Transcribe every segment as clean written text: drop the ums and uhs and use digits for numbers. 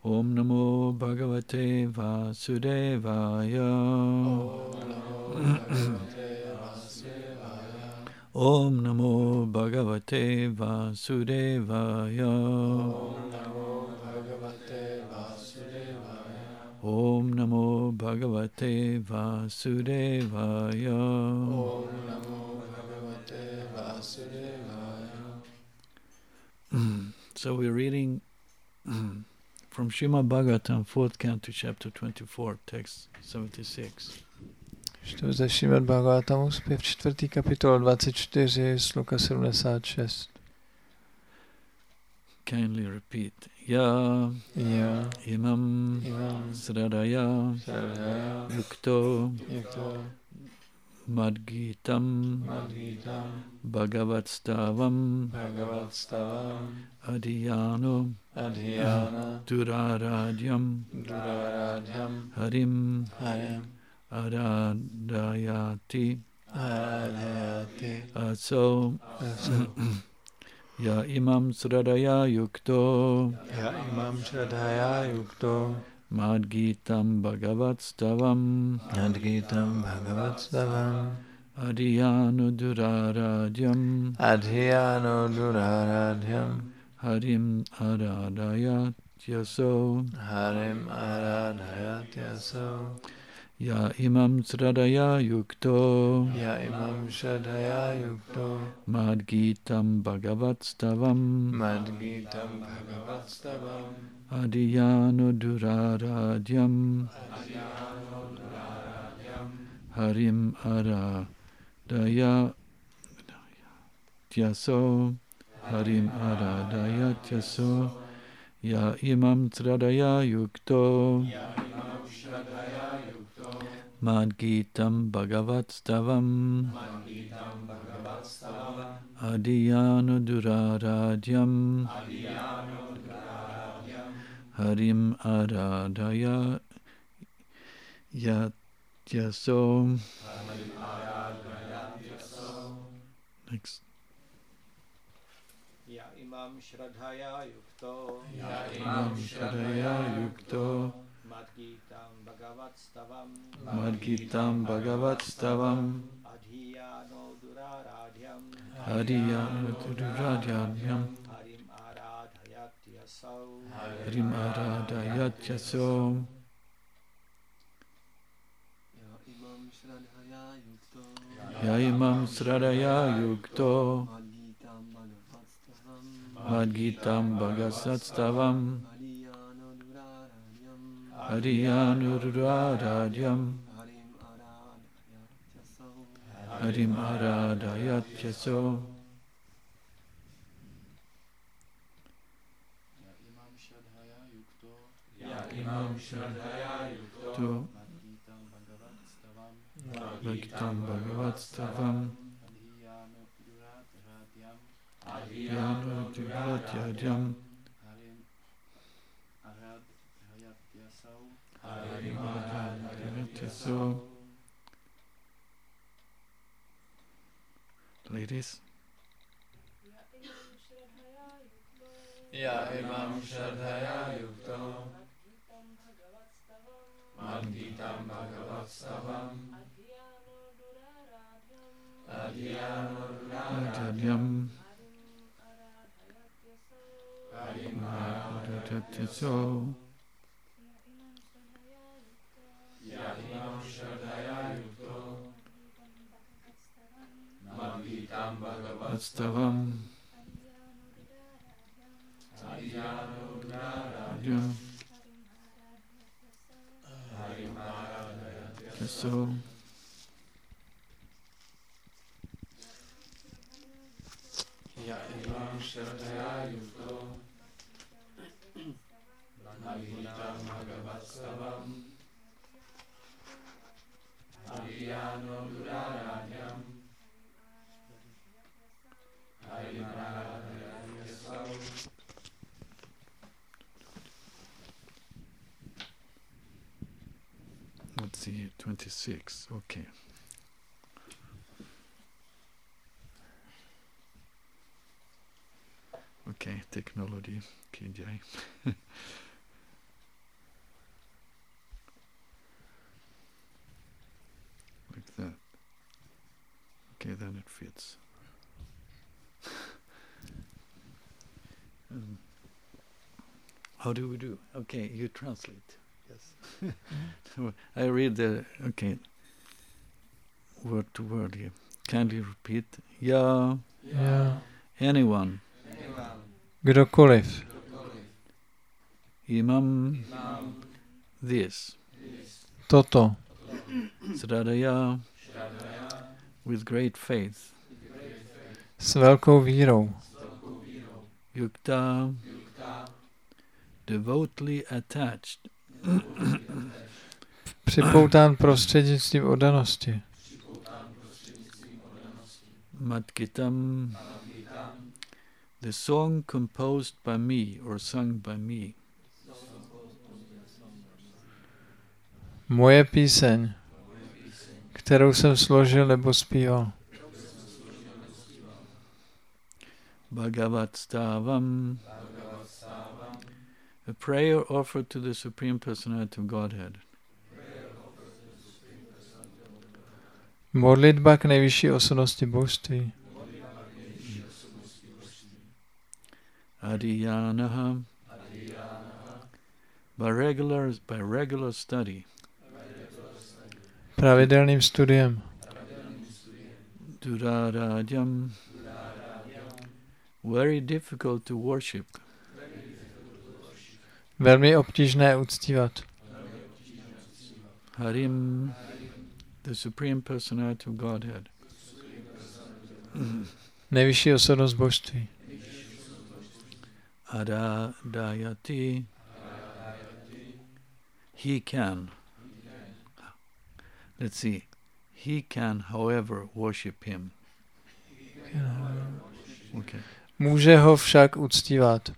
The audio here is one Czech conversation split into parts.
Om Namo Bhagavate Vasudevaya. Om Namo Bhagavate Vasudevaya. Om Namo Bhagavate Vasudevaya. So we're reading from Srimad Bhagavatam, 4th canto, chapter 24, text 76. Čtu ze Srimad Bhagavatamu, zpěv 4. kapitol 24, sloka 76. Kindly repeat. Ya imam sradaya yukto madgitam bhagavatstavam adhyano duraradyam harim aradayati aso ya imam sradaya yukto madgitam bhagavatstavam adhyano duraradyam harim aradayatyaso ya imam sradaya yukto madgitam bhagavatstavam adhyano duraradyam harim aradayatyaso ya imam sradaya yukto madgitam bhagavatstavam adhyano duraradyam harim aradayatyaso. Next. Ya imam shraddhaya yukto madgitam bhagavatstavam adhyano duraradyam harim aradayatyaso. Ya imam sradhaya yukto madgitam bhagavatstavam adhyano duraradyam harim aradayatyaso. Bhagavatam Bhagavatstavam adhyano duraradyam harim aradayatyaso. Ladies. Ya imam shraddhaya yukto madgitam bhagavatstavam adhyano duraradyam harim aradayatyaso. Ya imam shraddhaya yukto madgitam bhagavatstavam adhyano duraradyam harim aradayatyaso. Ya imam shraddhaya yukto madgitam bhagavatstavam adhyano duraradyam harim aradayatyaso. Let's see, 26. Okay. Okay, technology, KJ. then it fits. How do we do? Okay, you translate. Yes. So I read word to word here. Kindly repeat. Yeah. Já. Anyone. Kdokoliv. Imam. This. Toto. Sradaya. With great faith. S velkou vírou. Yukta. Devotedly attached. Připoután prostřednictvím oddanosti. Matkitam. The song composed by me or sung by me. Moje píseň, kterou jsem složil nebo zpíval. Bhagavat Stavam. A prayer offered to the Supreme Personality of Godhead. Modlitba k nejvyšší osobnosti božství. Adhyanaha. By regular study. Pravidelným studiem. Duradajam. Very difficult to worship. Velmi obtížné uctívat. Harim, the Supreme Personality of Godhead. Nejvyšší osobnost božství. Adadayati. He can. Let's see. He can, however, worship him. Okay. Může ho však uctívat.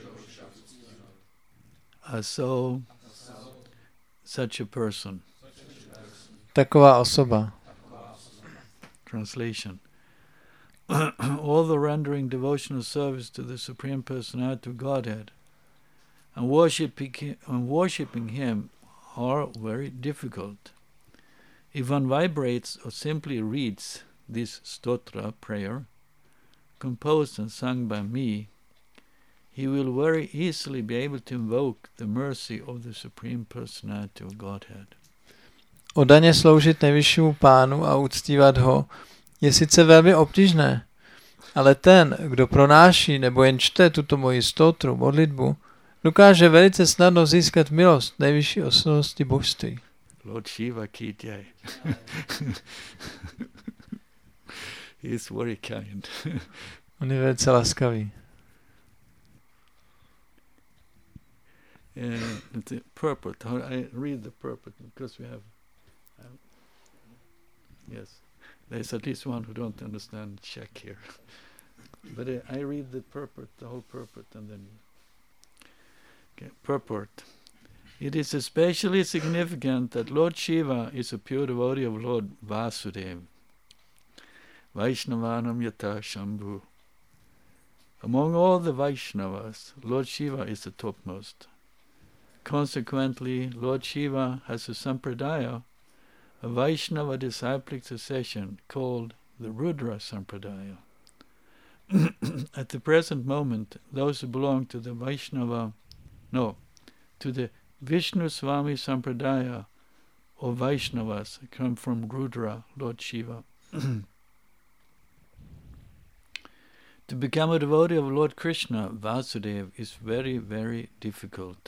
So, such a person. Taková osoba. Translation. All the rendering devotional service to the Supreme Personality of Godhead and worshipping Him are very difficult. If one vibrates or simply reads this stotra prayer, composed and sung by me, he will very easily be able to invoke the mercy of the Supreme Personality of Godhead. Oddaně sloužit nejvyššímu pánu a uctívat ho je sice velmi obtížné, ale ten, kdo pronáší nebo jen čte tuto moji stotru, modlitbu, dokáže velice snadno získat milost nejvyšší osobnosti božství. Lord Shiva ki jai. He is very kind. On je velice laskavý. The purport. I read the purport because we have. Yes, there's at least one who don't understand Czech here. But I read the purport, the whole purport, and then. Okay, purport. It is especially significant that Lord Shiva is a pure devotee of Lord Vasudeva. Vaishnavanam yata Shambhu. Among all the Vaishnavas, Lord Shiva is the topmost. Consequently, Lord Shiva has a sampradaya, a Vaishnava disciplic succession called the Rudra Sampradaya. At the present moment, those who belong to the Vishnu Swami Sampradaya or Vaishnavas come from Rudra, Lord Shiva. To become a devotee of Lord Krishna, Vasudeva, is very, very difficult.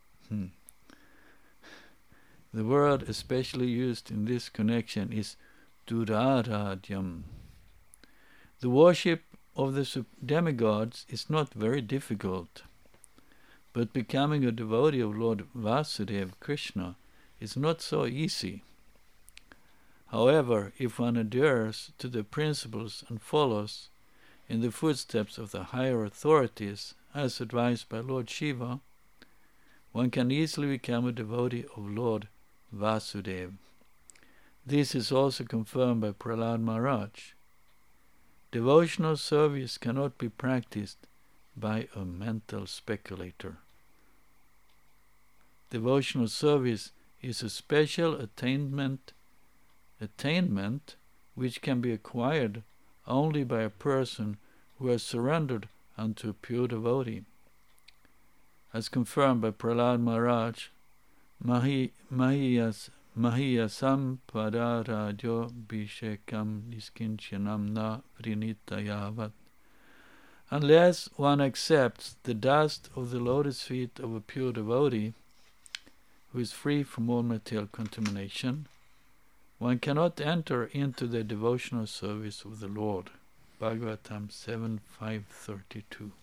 The word especially used in this connection is Duraradyam. The worship of the demigods is not very difficult, but becoming a devotee of Lord Vasudeva Krishna is not so easy. However, if one adheres to the principles and follows in the footsteps of the higher authorities, as advised by Lord Shiva, one can easily become a devotee of Lord Vasudeva. This is also confirmed by Prahlad Maharaj. Devotional service cannot be practiced by a mental speculator. Devotional service is a special attainment which can be acquired only by a person who has surrendered unto a pure devotee. As confirmed by Prahlad Maharaj, Mahiyasam Padarajo Bhishekam Niskinchanam Na Vrinitayavat. Unless one accepts the dust of the lotus feet of a pure devotee, who is free from all material contamination, one cannot enter into the devotional service of the Lord. Bhagavatam 7.5.32.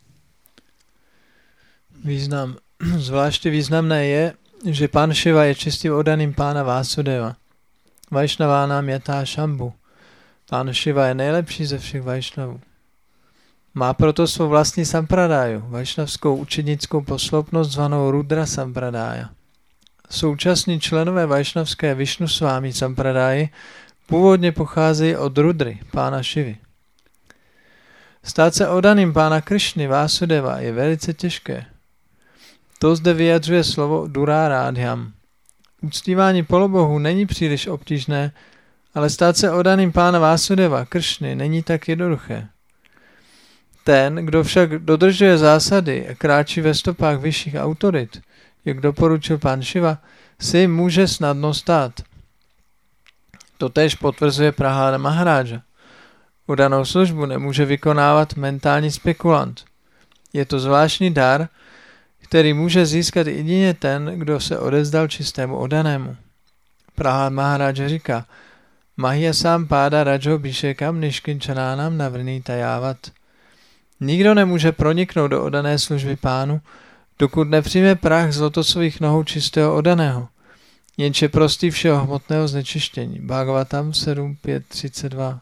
Zvláště významné je, že Pán Šiva je čistým oddaným Pána Vásudeva. Vajšnavánám jatá Šambhu. Pán Šiva je nejlepší ze všech Vajšnavů. Má proto svou vlastní sampradáju, vajšnavskou učednickou posloupnost zvanou Rudra sampradája. Současní členové vajšnavské Višnusvámi sampradáji původně pocházejí od Rudry, Pána Šivy. Stát se oddaným Pána Krišny Vásudeva je velice těžké. To zde vyjadřuje slovo Durárádhyam. Uctívání polobohů není příliš obtížné, ale stát se oddaným Pána Vásudeva Krišny není tak jednoduché. Ten, kdo však dodržuje zásady a kráčí ve stopách vyšších autorit, jak doporučil Pán Šiva, si může snadno stát. Totéž potvrzuje Prahlada Maharáža. Oddanou službu nemůže vykonávat mentální spekulant. Je to zvláštní dar, který může získat jedině ten, kdo se odevzdal čistému oddanému. Prahlada Maharáža říká: Mahiyasam páda rajo bhishekam nishkinčanánam navrnitajávat. Nikdo nemůže proniknout do oddané služby Pánu, dokud nepřijme prach z lotosových nohou čistého oddaného, jenž je prostý všeho hmotného znečištění. Bhagavatam 7.5.32.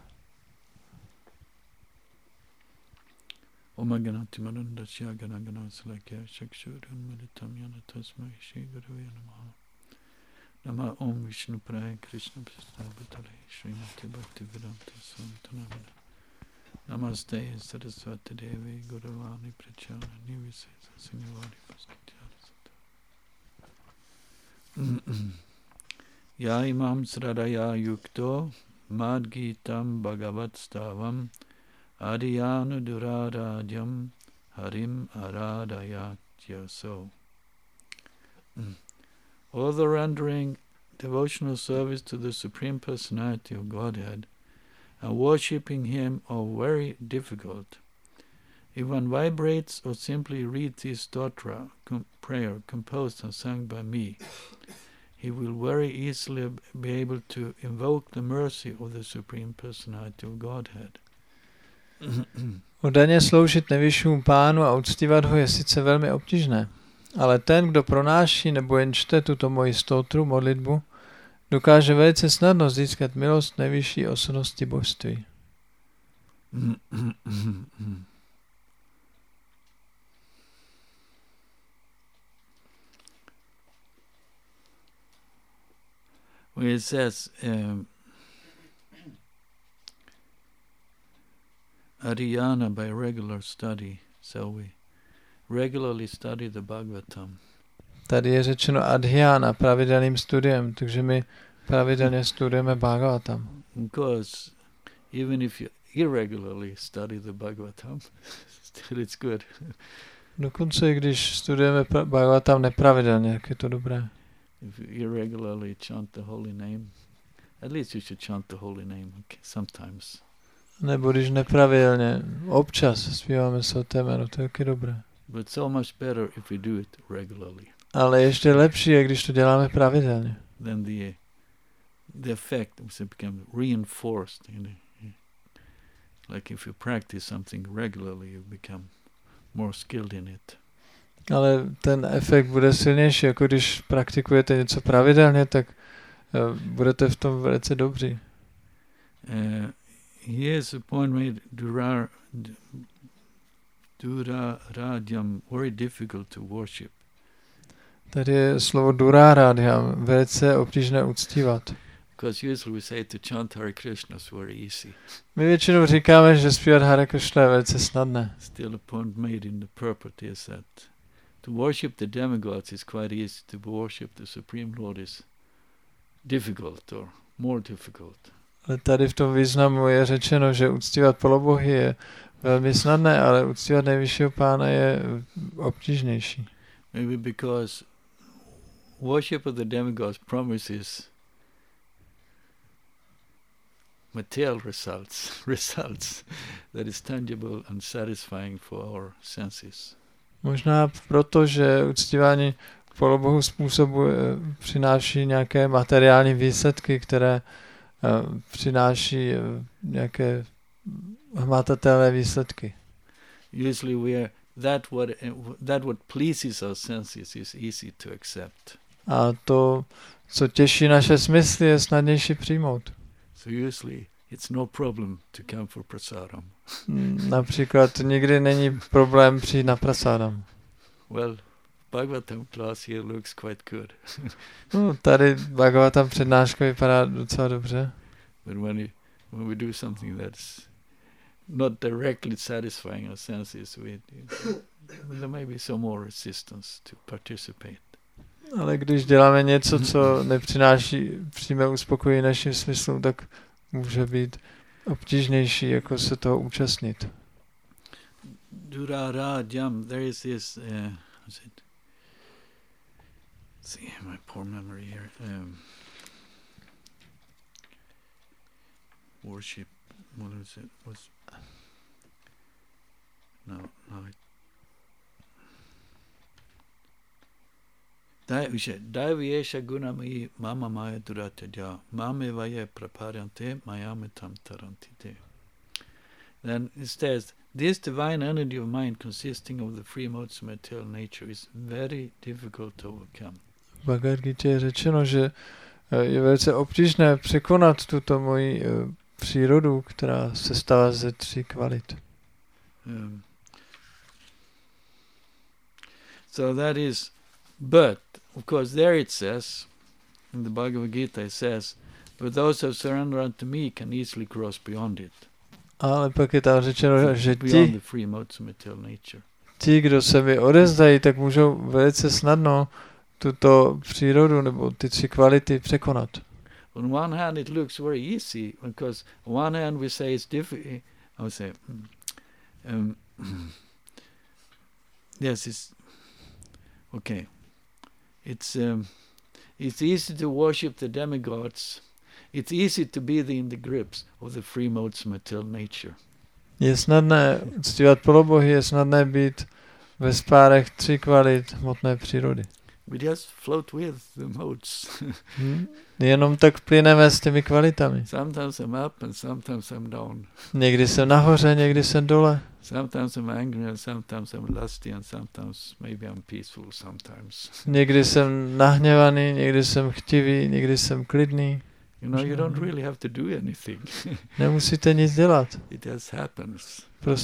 Omaganati marandasya ganagana salakya chakshurun meditam yana tasmai shri gurave namaha. Nama om Vishnu Praya Krishna Prastabhatale Srimati Bhaktivedanta Swantanamana. Namaste Saraswati Devi Gauravani Pracharani Visesa Singhavani Paskityarasata. Ya imam sradaya yukto madgitam bhagavat stavam adiyanu duradajam harim aradayatyaso. All the rendering devotional service to the Supreme Personality of Godhead and worshipping Him are very difficult. If one vibrates or simply reads this stotra, prayer composed and sung by me, he will very easily be able to invoke the mercy of the Supreme Personality of Godhead. Oddaně sloužit nejvyššímu Pánu a uctívat ho je sice velmi obtížné, ale ten, kdo pronáší nebo jen čte tuto moji stotru, modlitbu, dokáže velice snadno získat milost nejvyšší osobnosti božství. Where it says, Adhyana by regular study, so we regularly study the Bhagavatam. Tady je řečeno adhyana pravidelným studiem, takže my pravidelně studujeme Bhagavatam. Because even if you irregularly study the Bhagavatam, still it's good. Dokonce i když studujeme Bhagavatam nepravidelně, jak je to dobré. If you irregularly chant the holy name, at least you should chant the holy name sometimes. Nebo když nepravidelně, občas zpíváme svaté jméno, to je taky dobré. But so much better if we do it regularly. Ale ještě lepší je, když to děláme pravidelně. Then the effect becomes reinforced. Like if you practice something regularly, you become more skilled in it. Ale ten efekt bude silnější, jako když praktikujete něco pravidelně, tak budete v tom velice dobří. Here is a point made Durarajam, very difficult to worship. Tady je slovo Durarajam, velice obtížné uctívat. Because usually we say to chant Hare Krishna is very easy. My většinou říkáme, že zpívat Hare Krishna je velice snadné. Still a point made in the purport is that to worship the demigods is quite easy, to worship the Supreme Lord is difficult or more difficult. Ale tady v tom významu je řečeno, že uctívat polobohy je velmi snadné, ale uctívat nejvyššího pána je obtížnější. Maybe because worship of the demigods promises material results that is tangible and satisfying for our senses. Možná proto, že uctívání polobohu přináší nějaké materiální výsledky, které přináší nějaké hmatatelné výsledky. Usually that what pleases our senses is easy to accept. A to, co těší naše smysly, je snadnější přijmout. So usually it's no problem to come for prasadam. Například nikdy není problém přijít na prasadam. Well, Bhagavatam class here looks quite good. Tady Bhagavatam přednáška vypadá docela dobře. But when we do something that's not directly satisfying our senses, there may be some more resistance to participate. Ale když děláme něco, co nepřináší přímé uspokojení našim smyslům, tak může být obtížnější, jako se toho účastnit. Durarajam, there is this, what's it? Let's see, my poor memory here. Worship, what is it? No, it. Daiviyesha gunami mama maya duratya mame vaye praparyante mayame tam tarantite. Then it says, this divine energy of mind consisting of the three modes of material nature is very difficult to overcome. V Bhagavad Gita je řečeno, že je velice obtížné překonat tuto moji přírodu, která se stává ze 3 kvalit. So that is, but of course there it says, in the Bhagavad Gita it says, but those who surrender unto me can easily cross beyond it. Ale pak je tam řečeno, že ti, kdo se mi odevzdají, tak můžou velice snadno tuto přírodu nebo ty 3 kvality překonat. On one hand it looks very easy, because on one hand we say it's difficult. I would say, yes, it's okay. It's easy to worship the demigods. It's easy to be in the grips of the three modes of material nature. Je snadné uctívat polobohy, je snadné být ve spárech 3 kvalit hmotné přírody. We just float with the modes. Jenom tak plyneme s těmi kvalitami. Sometimes I'm up and sometimes I'm down. Někdy jsem nahoře, někdy jsem dole. Sometimes I'm angry and sometimes I'm lusty and sometimes maybe I'm peaceful sometimes. Někdy jsem nahněvaný, někdy jsem chtivý, někdy jsem klidný. You know, you don't really have to do anything. Nemusíte nic dělat. It just happens.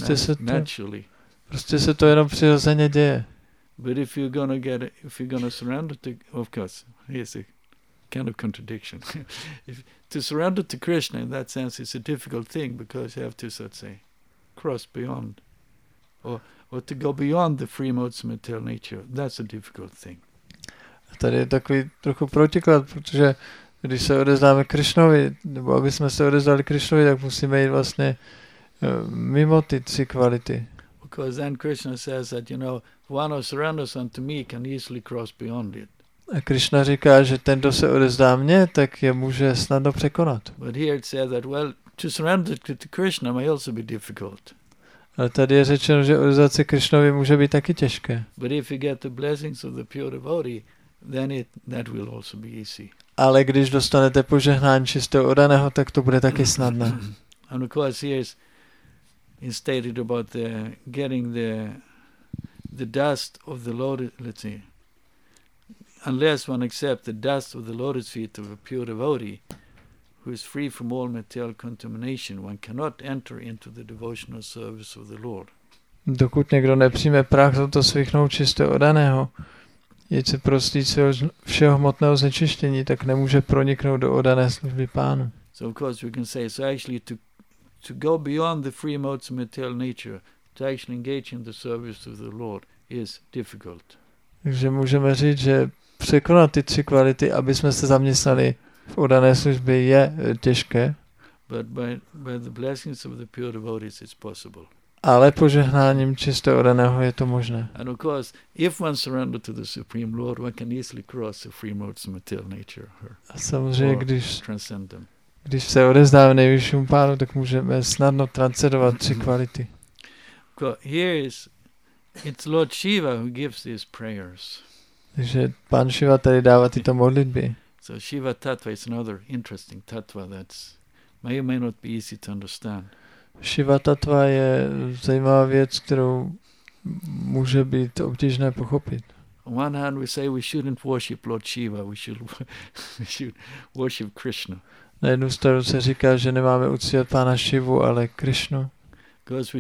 Prostě se to jenom přirozeně děje. But if you're gonna surrender to, of course, here's a kind of contradiction. To surrender to Krishna in that sense is a difficult thing, because you have to, so to say, cross beyond, or to go beyond the three modes of material nature. That's a difficult thing. Tady je takový trochu protiklad, protože když se odezdáme Krishnovi, nebo aby jsme se odezdali Krishnovi, tak musíme jít vlastně mimo ty 3 kvality. Because then Krishna says that, you know, one who surrenders unto me can easily cross beyond it. A Krishna říká, že ten, kdo se odezdá mně, tak je může snadno překonat. But here it says that, well, to surrender to Krishna may also be difficult. Ale tady je řečeno, že odezdat se Krishnovi může být taky těžké. But if you get the blessings of the pure devotee, then that will also be easy. Ale když dostanete požehnání čistého oddaného, tak to bude taky snadné. And of course here is stated about getting the dust of the lotus, let's see, unless one accepts the dust of the lotus feet of a pure devotee who is free from all material contamination, one cannot enter into the devotional service of the Lord. Dokud někdo nepřijme prach do svých nohou čistého oddaného, jeď se prostý všeho hmotného znečištění, tak nemůže proniknout do oddané služby Pánu. So of course we can say, so actually to go beyond the three modes of material nature, to actually engage in the service of the Lord is difficult. Takže můžeme říct, že překonat ty 3 kvality, aby jsme se zaměstnali v oddané službě, je těžké. But by the blessings of the pure devotees it's possible. Ale požehnáním čistého oddaného je to možné. And of course, if one surrenders to the Supreme Lord, one can easily cross the Supreme Lord's material nature A samozřejmě, or když transcend them. se odezdáme nejvyššímu pánu, tak můžeme snadno transcendovat tři kvality. It's Lord Shiva who gives these prayers. Takže pán Shiva tady dává tyto modlitby. So Shiva Tattva is another interesting tattva that's may not be easy to understand. Shiva Tattva je zajímavá věc, kterou může být obtížné pochopit. On one hand we say we shouldn't worship Lord Shiva, we should worship Krishna. Na jednu stranu se říká, že nemáme uctívat pána Shivu, ale Krishnu. Because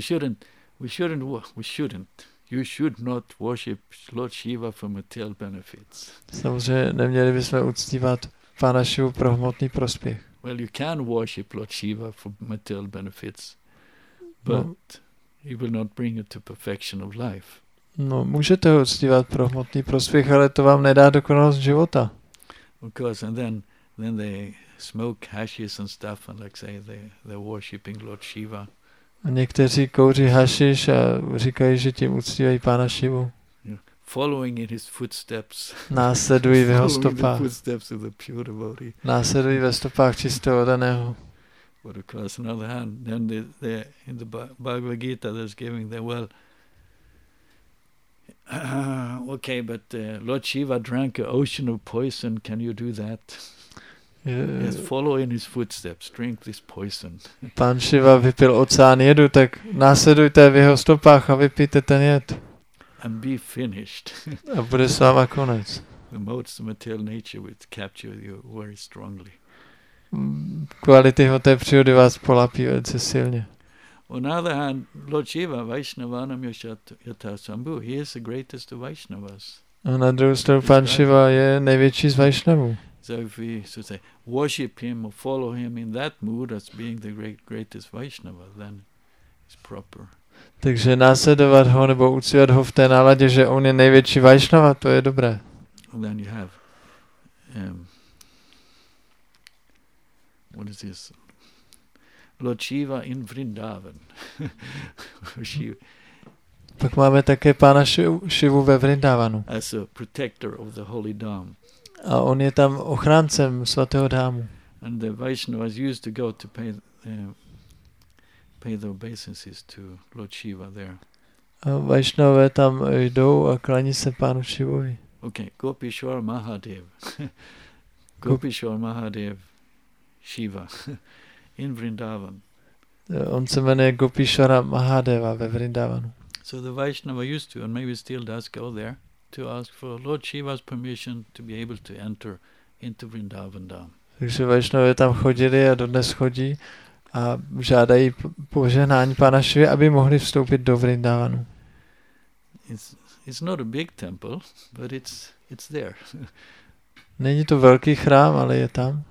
you should not worship Lord Shiva for material benefits. Samozřejmě neměli bychom uctívat pána Shivu pro hmotný prospěch. Well, you can worship Lord Shiva for material benefits, but he will not bring you to perfection of life. No, můžete ho uctívat pro hmotný prospěch, ale to vám nedá dokonalost života. Of course, and then they smoke hashish and stuff, and like say they're worshiping Lord Shiva. A někteří kouří hašiš a říkají, že tím uctívají pána Shivu. Following in his footsteps. Následují v jeho stopách. Následují ve stopách čistého oddaného. But of course, on the other hand, then they in the Bhagavad Gita, there's giving them, well, okay, but Lord Shiva drank an ocean of poison. Can you do that? Yes, follow in his footsteps, drink this poison. Pán Shiva vypil oceán jedu, tak následujte v jeho stopách a vypijte ten jed. And be finished. A bude s váma konec. The modes of material nature will capture you very strongly. Kvality hmoté přírody vás polapí velice silně. On the other hand, Lord Shiva, Vaishnavanam Yatha Sambhu, he is the greatest of Vaishnavas. A na druhou stranu pán Shiva je největší z Vaishnavů. So if we should say worship him or follow him in that mood as being the greatest Vaishnava, then it's proper. Takže následovat ho nebo uctívat ho v té náladě, že on je největší Vaishnava, to je dobré. And then you have what is this? Lord Shiva in Vrindavan. Pak máme také pána Shivu ve Vrindavanu. As a protector of the holy dham. A on je tam ochráncem svatého dámu. And the Vaishnavas used to go to pay the obeisances to Lord Shiva there. A Vaishnavové tam jdou a klaní se pánu Shivovi. Okay, Gopishwar Mahadev. Gopishwar Mahadev Shiva in Vrindavan. On se jmenuje Gopishwara Mahadeva ve Vrindavanu. So the Vaishnava used to, and maybe still does, go there to ask for Lord Shiva's permission to be able to enter into Vrindavan Dham. Takže Vaishnavové tam chodili a dodnes chodí a žádají požehnání pána Shivy, aby mohli vstoupit do Vrindavanu. It's not a big temple, but it's there. Není to velký chrám, ale je tam.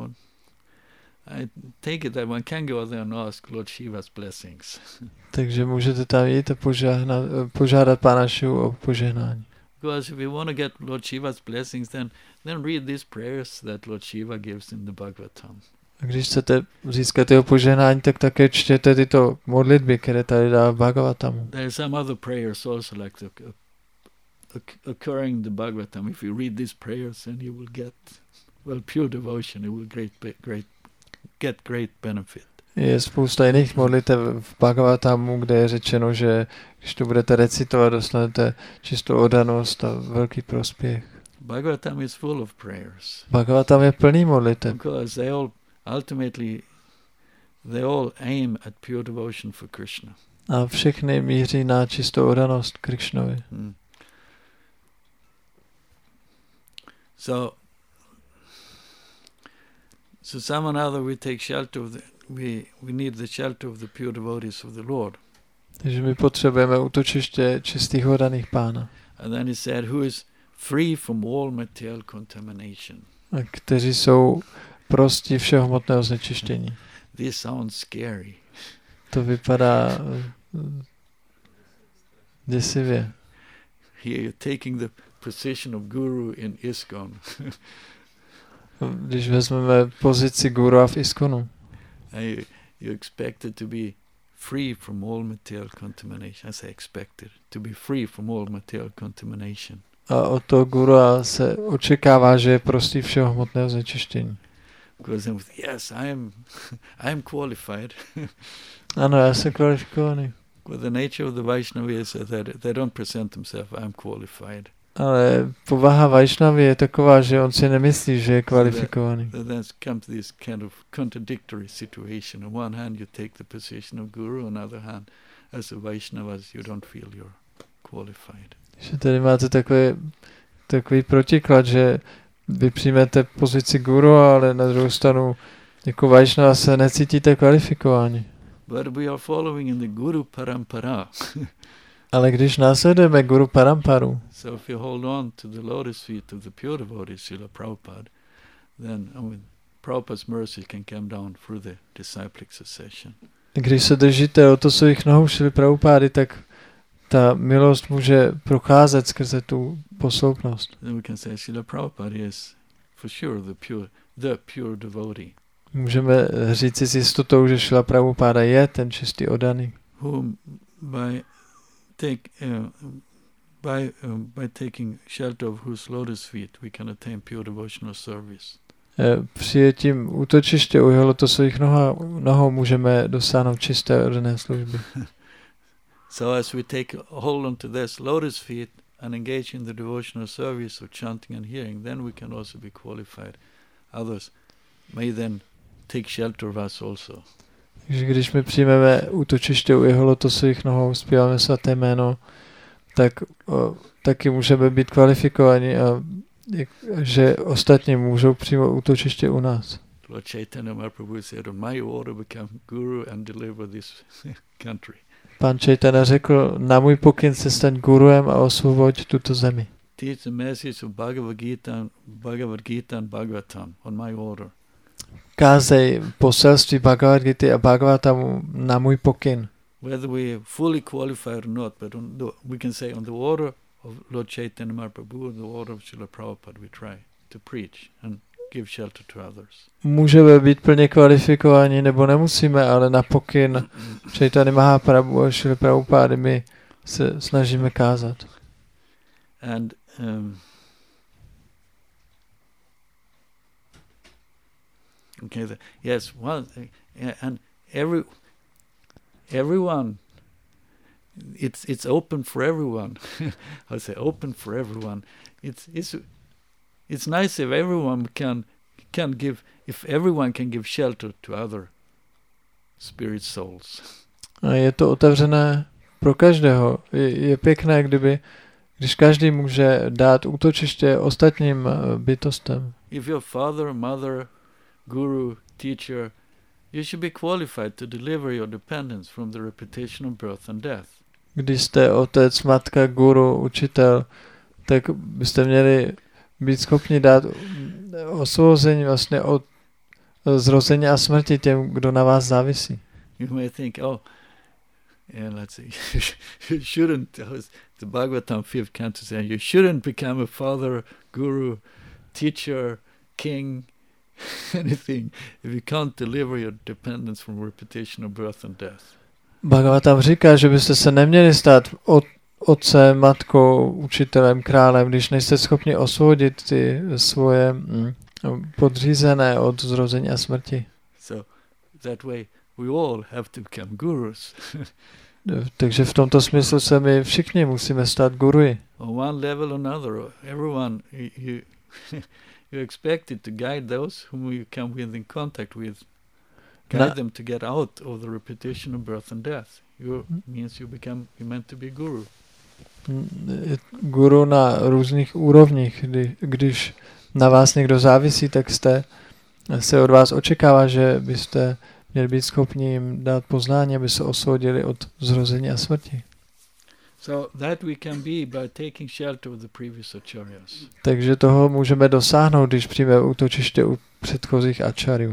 I take it that one can go there and ask Lord Shiva's blessings. Takže můžete tam jít a požádat pána Shivu o požehnání. Because if you want to get Lord Shiva's blessings, then read these prayers that Lord Shiva gives in the Bhagavatam. A když chcete získat jeho požehnání, tak také čtěte tyto modlitby, které tady dá v Bhagavatamu. There are some other prayers also like occurring in the Bhagavatam. If you read these prayers, then you will get pure devotion. You will get great benefit. Je spousta jiných modlitev v Bhagavatamu, kde je řečeno, že když to budete recitovat, dostanete čistou oddanost a velký prospěch. Bhagavatam is full of prayers. Bhagavatam je plný modlitev. Because they all aim at pure devotion for Krishna. A všechny míří na čistou oddanost Krishnovi. So somehow or other we take shelter of we need the shelter of the pure devotees of the Lord. Takže my potřebujeme útočiště čistých oddaných pána. And then he said, who is free from all material contamination. A kteří jsou prostí všeho hmotného znečištění. This sounds scary. To vypadá děsivě. Here you're taking the position of guru in ISKCON. Když vezmeme pozici guru v ISKCONu. You expected to be free from all material contamination. I say expected to be free from all material contamination. A od toho guru se očekává, že je prostý všeho hmotného znečištění. Because yes, I am qualified. Ano, já jsem kvalifikovaný. But the nature of the Vaishnava is that they don't present themselves, I'm qualified. Ale povaha Vaishnavy je taková, že on si nemyslí, že je kvalifikovaný. So then comes this kind of contradictory situation. On one hand you take the position of guru, on the other hand as a Vaishnava you don't feel you're qualified. Že tady máte takový protiklad, že vy přijmete pozici guru, ale na druhou stranu jako Vaishnava se necítíte kvalifikováni. But we are following in the Guru Parampara. Ale když následujeme Guru Paramparu, So if you hold on to the lotus feet of the pure devotees, Srila Prabhupada, then Prabhupada's mercy can come down through the disciplic succession. když se držíte lotosových nohou Šrily Prabhupády, tak ta milost může procházet skrze tu posloupnost. Then we can say Srila Prabhupada is for sure the pure devotee. Můžeme říci s jistotou, že Šrila Prabhupáda je ten čistý oddaný, Whom by taking shelter of whose lotus feet we can attain pure devotional service. Přijetím útočiště u jeho lotosových nohou můžeme dosáhnout čisté oddané služby. So as we take hold on to this lotus feet and engage in the devotional service of chanting and hearing, then we can also be qualified. Others may then take shelter of us also. Takže když my přijmeme útočiště u jeho lotosových nohou, zpíváme svaté jméno, tak taky můžeme být kvalifikovaní a že ostatní můžou přijmout útočiště u nás. Lord Chaitanya Mahaprabhu said, on my order become guru and deliver this country. Pán Chaitanya řekl, na můj pokyn se staň guruem a osvoboď tuto zemi. Teach the message of Bhagavad Gita and Bhagavatam on my order. Kázej poselství Bhagavad Gity a Bhagavatamu na můj pokyn. Whether we are fully qualified or not, but we can say on the order of Lord Chaitanya Mahaprabhu and the order of Srila Prabhupada we try to preach and give shelter to others. Můžeme být plně kvalifikováni, nebo nemusíme, ale na pokyn Chaitanya Mahaprabhu a Srila Prabhupády my se snažíme kázat. And and everyone, it's open for everyone. I say open for everyone. It's nice if everyone can give, if everyone can give shelter to other spirit souls. A je to otevřené pro každého. Je pěkné, když každý může dát útočiště ostatním bytostem. If your father, mother, guru, teacher, you should be qualified to deliver your dependents from the repetition of birth and death. Když jste otec, matka, guru, učitel, tak byste měli být schopni dát osvobození vlastně od zrození a smrti těm, kdo na vás závisí. You may think, let's see, you shouldn't, the Bhagavatam 5th canto says, you shouldn't become a father, guru, teacher, king, anything, if you can't deliver your dependence from repetition of birth and death. Bhagavatam říká, že byste se neměli stát otcem, matkou, učitelem, králem, když nejste schopni osvobodit ty svoje podřízené od zrození a smrti. So that way we all have to become gurus. Takže v tomto smyslu se my všichni musíme stát guruji. On one level or another, everyone, you're expected to guide those whom you come in contact with. Guide them to get out of the repetition of birth and death. Means you're meant to be guru. Guru na různých úrovních. Když na vás někdo závisí, tak se od vás očekává, že byste měli být schopni jim dát poznání, aby se osvobodili od zrození a smrti. So that we can be by taking shelter of the previous acharyas. Takže toho můžeme dosáhnout, když přijmeme útočiště u předchozích acharyů.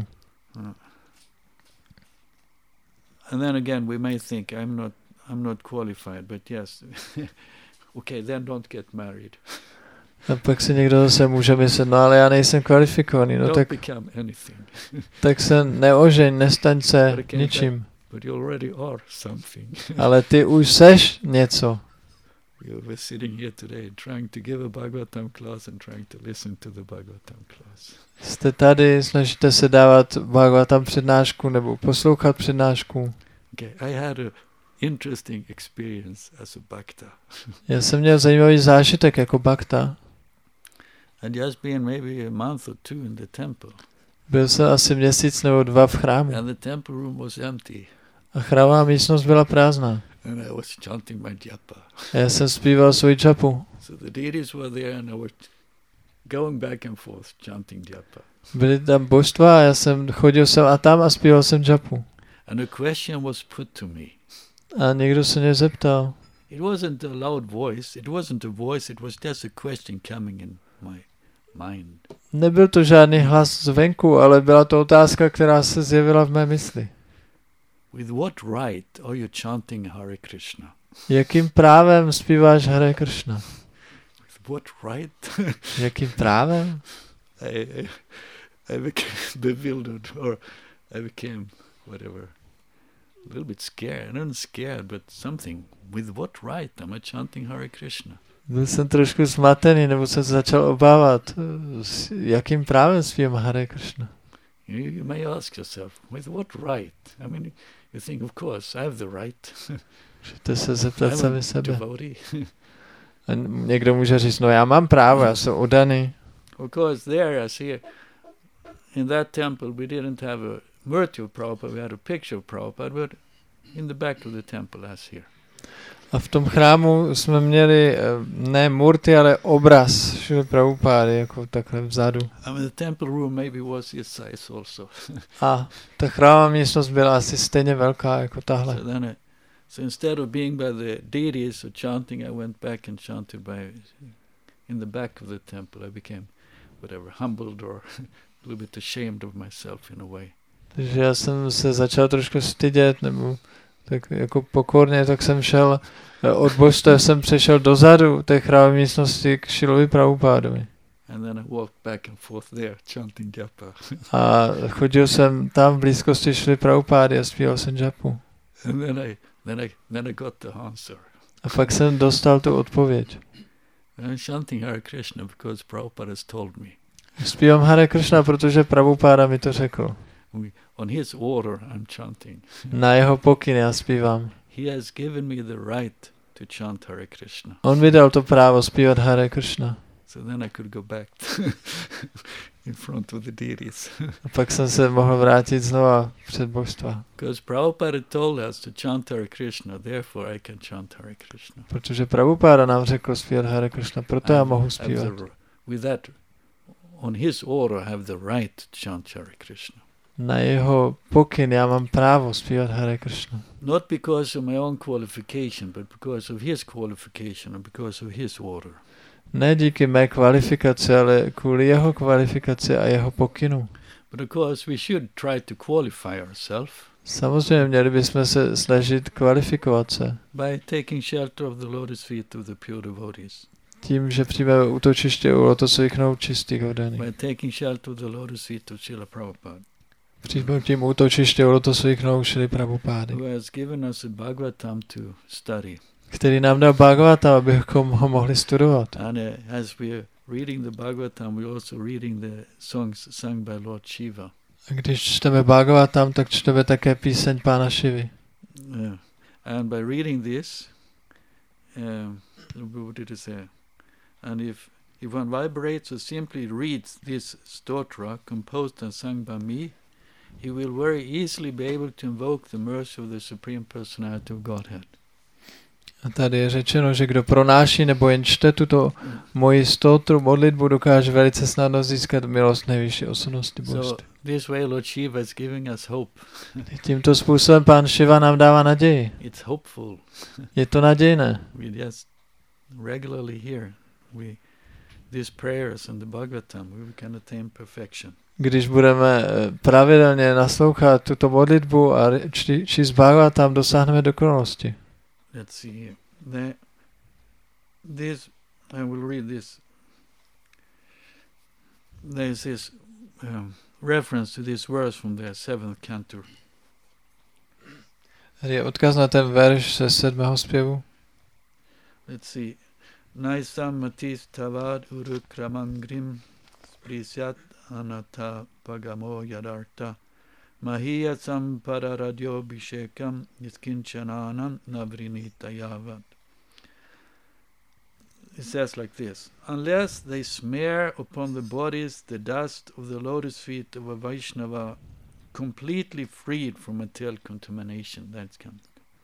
And then again we may think I'm not qualified, but yes. Okay, then don't get married. A pak si někdo zase může myslet, no ale já nejsem kvalifikovaný, no Don't become anything. tak se neožeň, nestaň se Okay, ničím. But you already are something. Ale ty už seš něco. We were sitting here today trying to give a Bhagavatam class and trying to listen to the Bhagavatam class. Jste tady, snažíte se dávat Bhagavatam přednášku nebo poslouchat přednášku. Okay, I had a interesting experience as a bhakta. Já jsem měl zajímavý zážitek jako bhakta. I'd just been maybe a month or two in the temple, Byl jsem asi měsíc nebo 2 v chrámu. and the temple room was empty, A chrámová místnost byla prázdná. and I was chanting my japa. A já jsem zpíval svůj džapu. So the deities were there, and I was going back and forth chanting japa. Byly tam božstva a já jsem chodil sem a tam a zpíval jsem džapu. And a question was put to me. A někdo se mě zeptal. It wasn't a loud voice. It wasn't a voice. It was just a question coming in my mind. Nebyl to žádný hlas zvenku, ale byla to otázka, která se zjevila v mé mysli. With what right are you chanting Hare Krishna? Jakým právem zpíváš Hare Krishna? With what right? Jakým právem? I became bewildered, or I became whatever, a little bit scared. Not scared, but something. With what right am I chanting Hare Krishna? Byl jsem trošku zmatený, nebo jsem se začal obávat. S jakým právem zpívám Hare Krishna? You may ask yourself, with what right? I mean, you think, of course, I have the right. Můžete se zeptat I'm sami a sebe. devotee. A někdo může říct, no já mám právo, já jsem oddaný. Of course, there I see, in that temple we didn't have a murti of Prabhupada, we had a picture of Prabhupada, but in the back of the temple as here. A v tom chrámu jsme měli ne murty, ale obraz Šrily Prabhupády, jako takhle vzadu. I mean, the temple room maybe was his size also. A ta chrámová místnost byla asi stejně velká jako tahle. So instead of being by the deities or chanting, I went back and chanted in the back of the temple. I became whatever, humbled or a little bit ashamed of myself in a way. Takže já jsem se začal trošku stydět, nebo tak jako pokorně, tak jsem šel od božstev jsem přešel dozadu té chrámové místnosti k Šrilovi Prabhupádovi. And then I walked back and forth there, chanting japa. A chodil jsem tam v blízkosti Šrily Prabhupády a zpíval jsem japu. And then I got the answer. A pak jsem dostal tu odpověď. I'm chanting Hare Krishna because Prabhupada has told me. Zpívám Hare Krishna, protože Prabhupáda mi to řekl. On his order I'm chanting. Na jeho pokyn já zpívám. He has given me the right to chant Hare Krishna. On mi dal to právo zpívat Hare Krishna. So then I could go back in front of the deities. A pak jsem se mohl vrátit znova před božstva. Because Prabhupada told us to chant Hare Krishna, therefore I can chant Hare Krishna. Protože Prabhupáda nám řekl zpívat Hare Krishna, proto já mohu zpívat. With that, on his order, I have the right to chant Hare Krishna. Na jeho pokyn já mám právo zpívat Hare Krishna. Not because of my own qualification, but because of his qualification and because of his order. Ne díky mé kvalifikaci, ale kvůli jeho kvalifikaci a jeho pokynu. But of course we should try to qualify ourselves. Samozřejmě měli bychom se snažit kvalifikovat se. By taking shelter of the lotus feet of the pure devotees. Tím, že přijmeme útočiště u lotosových nohou čistých oddaných. By taking shelter of the lotus feet of Srila Prabhupada. Přijmeme tím útočiště u lotosových nohou Šrily Prabhupády. Who has given us a Bhagavatam to study. Který nám dal Bhagavatam, abychom ho mohli studovat. And as we are reading the Bhagavatam, we are also reading the songs sung by Lord Shiva. A když čteme Bhagavatam, tak čteme také píseň Pána Šivy. And by reading this, what did it say? And if one vibrates or simply reads this stotra composed and sung by me, he will very easily be able to invoke the mercy of the Supreme Personality of Godhead. A tady je řečeno, že kdo pronáší nebo jen čte tuto moji stotru modlitbu, dokáže velice snadno získat milost nejvyšší osobnosti božství. So this way Lord Shiva is giving us hope. Tímto způsobem Pán Šiva nám dává naději. It's hopeful. Je to nadějné. We just regularly hear these prayers and the Bhagavatam, we can attain perfection. Když budeme pravidelně naslouchat tuto modlitbu a číst Bhagavatam, dosáhneme dokonalosti. Let's see here. I will read this there's this reference to this verse from the 7th canto. Tady je odkaz na ten verš ze 7. zpěvu. Let's see. Naisam matis tavad urukramangrim sprisyat anata pagamo yadarta mahiyatsam pararadyo bhishekam yatkinchananam navrinita yavat. It says like this: unless they smear upon the bodies the dust of the lotus feet of a Vaishnava completely freed from material contamination, that's kind.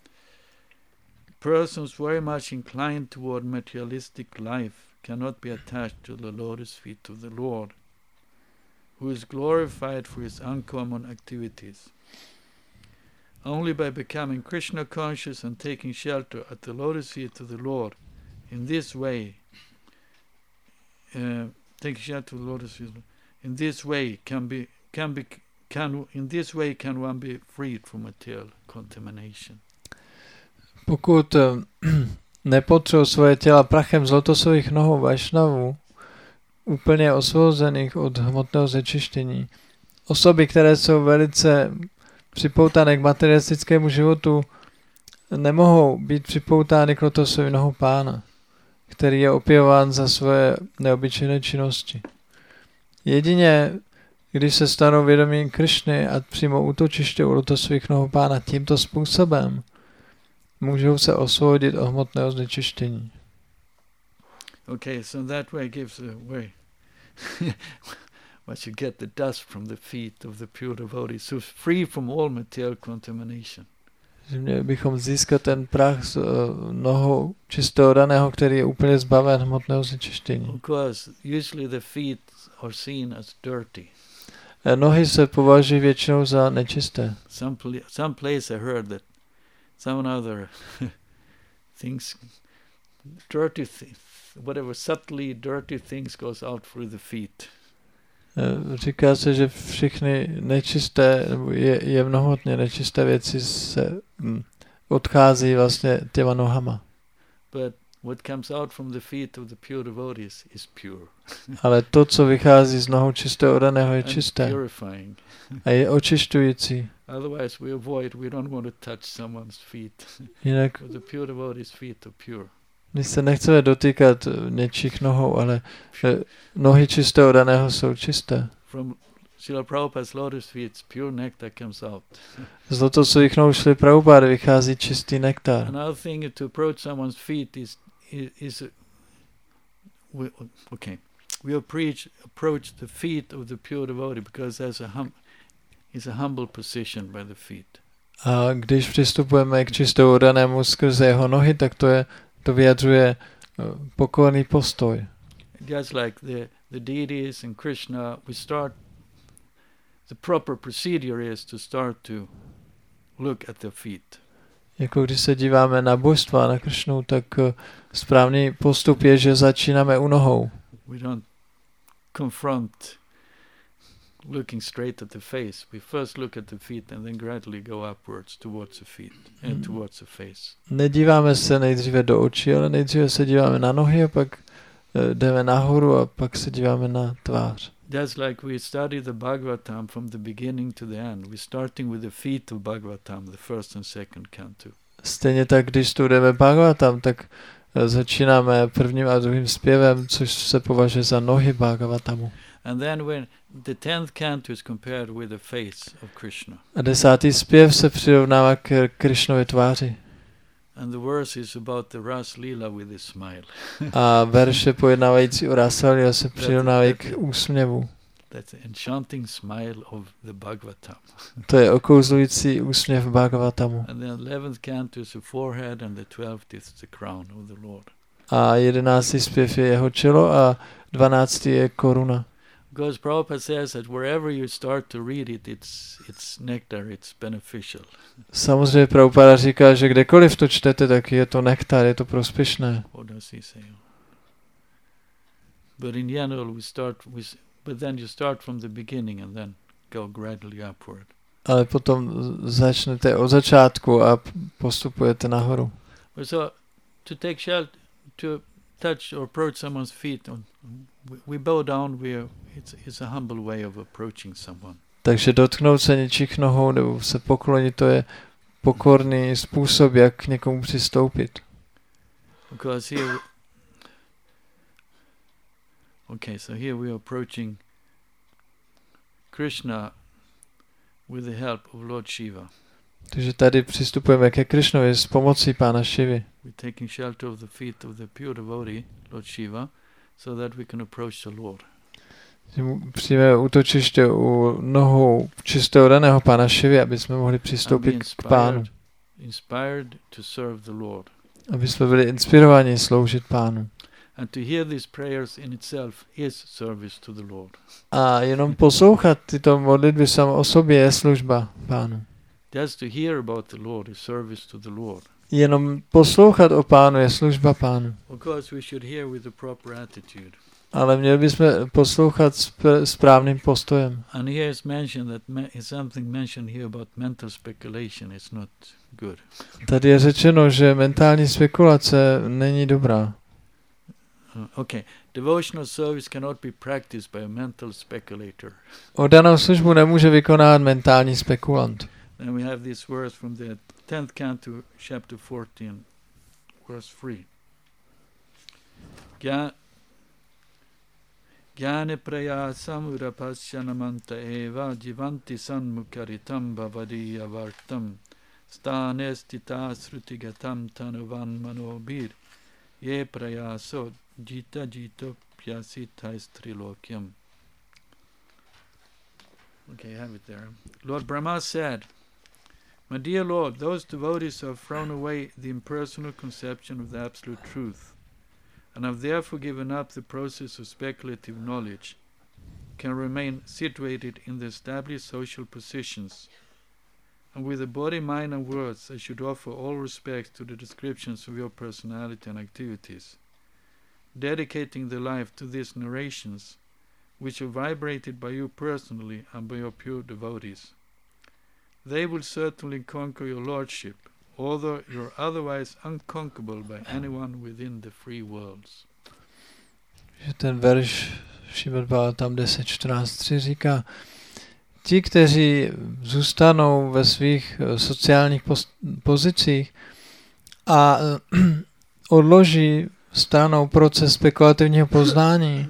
Persons very much inclined toward materialistic life cannot be attached to the lotus feet of the Lord, who is glorified for his uncommon activities. Only by becoming Krishna conscious and taking shelter at the lotus feet of the Lord, in this way, taking shelter of the lotus feet, in this way can one be freed from material contamination. Pokud nepotřou svoje těla prachem z lotosových nohou Vaishnavů, úplně osvobozených od hmotného znečištění, osoby, které jsou velice připoutané k materialistickému životu, nemohou být připoutány k lotosovým nohou Pána, který je opěvován za svoje neobyčejné činnosti. Jedině, když se stanou vědomí Krišny a přijmou útočiště u lotosových nohou Pána tímto způsobem, můžou se osvobodit od hmotného znečištění. Okay, so that way gives away. Once you get the dust from the feet of the pure devotees, so free from all material contamination. Měli bychom získat ten prach z nohou čistého daného, který je úplně zbaven hmotného znečištění. Because usually the feet are seen as dirty. Nohy se považují většinou za nečisté. Some place I heard that some other things, dirty whatever subtly dirty things goes out through the feet. Říká se, že všechny nečisté, je mnohotně nečisté věci se odchází vlastně těma nohama. But what comes out from the feet of the pure devotees is pure. Ale to, co vychází z nohou čistého oddaného, je čisté. Purifying. A je očišťující. Otherwise we don't want to touch someone's feet. Jinak the pure devotees' feet are pure. My se nechceme dotýkat něčích nohou, ale nohy čistého daného jsou čisté. From Srila Prabhupada's lotus feet, pure nectar comes out. Z lotosových nohou Šrily Prabhupády vychází čistý nektar. Another thing to approach someone's feet is we approach the feet of the pure devotee because there's a humble position by the feet. A když přistupujeme k čistému oddanému skrze jeho nohy, tak to vyjadřuje pokorný postoj. Just like the deities and Krishna, the proper procedure is to start to look at their feet. Jako když se díváme na božstva, na Kršnu, tak správný postup je, že začínáme u nohou. We don't confront looking straight at the face. We first look at the feet and then gradually go upwards towards the feet and towards the face. Nedíváme se nejdříve do očí, ale nejdříve se díváme na nohy a pak jdeme nahoru a pak se díváme na tvář. That's like we study the Bhagavatam from the beginning to the end. We're starting with the feet of Bhagavatam, the first and second canto. Stejně tak, když studujeme Bhagavatam, tak začínáme prvním a druhým zpěvem, což se považuje za nohy Bhagavatamu. And then when the 10th canto is compared with the face of Krishna. A 10. zpěv se přirovnává k Krishnově tváři. And the verse is about the Ras Lila with his smile. A verše pojednávající o Rasa Lila se přirovnávají k úsměvu. That's the enchanting smile of the Bhagavatam. To je okouzlující úsměv Bhagavatamu. And the 11th canto is the forehead and the 12th is the crown of the Lord. A 11. zpěv je jeho čelo a 12. je koruna. Because Prabhupada says that wherever you start to read it, it's nectar, it's beneficial. Samozřejmě Prabhupada říká, že kdekoliv to čtete, tak je to nektar, je to prospěšné. What does he say? But in general, but then you start from the beginning and then go gradually upward. Ale potom začnete od začátku a postupujete nahoru. So to touch or approach someone's feet, we bow down. It's a humble way of approaching someone. Takže dotknout se něčích nohou nebo se poklonit, to je pokorný způsob, jak k někomu přistoupit. Because here, so here we are approaching Krishna with the help of Lord Shiva. Takže tady přistupujeme ke Krishnovi s pomocí pána Šivy. We're taking shelter of the feet of the pure devotee, Lord Shiva, so that we can approach the Lord. Přijmeme útočiště u nohou čistého daného pána Šivy, aby jsme mohli přistoupit k pánu. Inspired to serve the Lord. Aby jsme byli inspirováni sloužit pánu. And to hear these prayers in itself is service to the Lord. A jenom poslouchat tyto modlitby samo o sobě je služba pánu. Just to hear about the Lord is service to the Lord. Jenom poslouchat o pánu je služba pánu. Of course we should hear with the proper attitude. Ale měli bychom poslouchat správným postojem. And here is mentioned that is something mentioned here about mental speculation. It's not good. Tady je řečeno, že mentální spekulace není dobrá. Okay. Devotional service cannot be practiced by a mental speculator. Oddanou službu nemůže vykonávat mentální spekulant. Then we have this verse from the 10th canto, chapter 14, verse 3. Jnane prayasam urapasyanamanta eva jivanti sanmukaritam bhavadiya vartam stane stita srutigatam tanuvan manobir ye prayaso jita jito pyasitais trilokyam. Okay, I have it there. Lord Brahma said, "My dear Lord, those devotees who have thrown away the impersonal conception of the absolute truth and have therefore given up the process of speculative knowledge can remain situated in the established social positions, and with the body, mind and words I should offer all respect to the descriptions of your personality and activities, dedicating the life to these narrations which are vibrated by you personally and by your pure devotees. They will certainly conquer your lordship, although you're otherwise unconquerable by anyone within the free worlds." Ten verš Šrimad Bhagavatam 10.14.3 říká, ti, kteří zůstanou ve svých sociálních pozicích a odloží stranou proces spekulativního poznání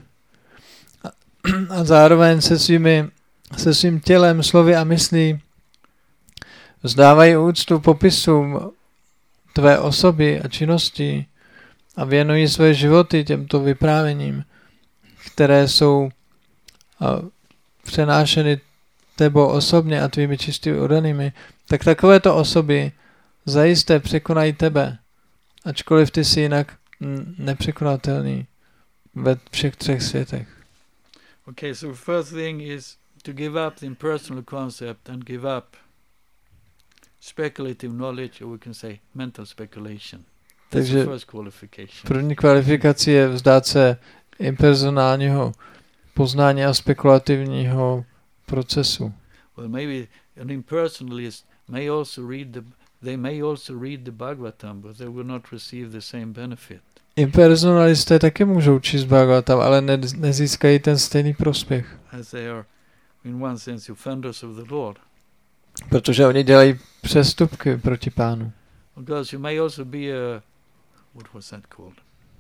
a zároveň se svým tělem, slovy a myslí vzdávají úctu popisům tvé osoby a činnosti a věnují své životy těmto vyprávěním, které jsou přenášeny tebou osobně a tvými čistými oddanými, tak takovéto osoby zajisté překonají tebe, ačkoliv ty jsi jinak nepřekonatelný ve všech třech světech. Okay, so first thing is to give up the impersonal concept and give up speculative knowledge, or we can say mental speculation. That's the first qualification. První kvalifikací je vzdát se impersonálního poznání a spekulativního procesu. Well, maybe an impersonalist may also read the Bhagavatam, but they will not receive the same benefit. Impersonalisté taky můžou číst Bhagavatam, ale nezískají ten stejný prospěch. As they are, in one sense, offenders of the Lord. Protože oni dělají přestupky proti pánu. Because you may also be a, what was that called?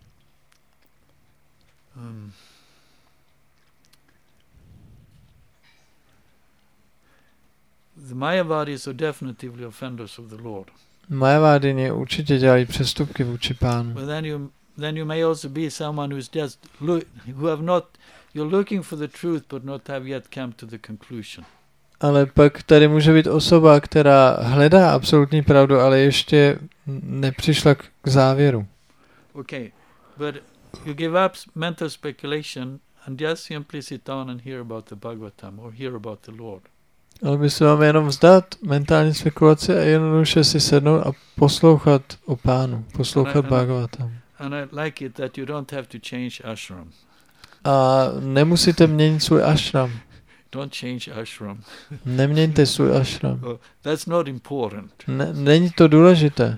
The Mayavadis are definitively offenders of the Lord. Mayavadini určitě dělají přestupky vůči pánu. But then you may also be someone who's just you're looking for the truth but not have yet come to the conclusion. Ale pak tady může být osoba, která hledá absolutní pravdu, ale ještě nepřišla k závěru. Okay, but you give up mental speculation and just simply sit down and hear about the Bhagavatam or hear about the Lord. Ale my se máme jenom vzdát mentální spekulace a jednoduše si sednout a poslouchat o pánu, poslouchat Bhagavatam. And I like it that you don't have to change ashram. A nemusíte měnit svůj ashram. Don't change ashram. Neměňte svůj ashram. That's not important. Není to důležité.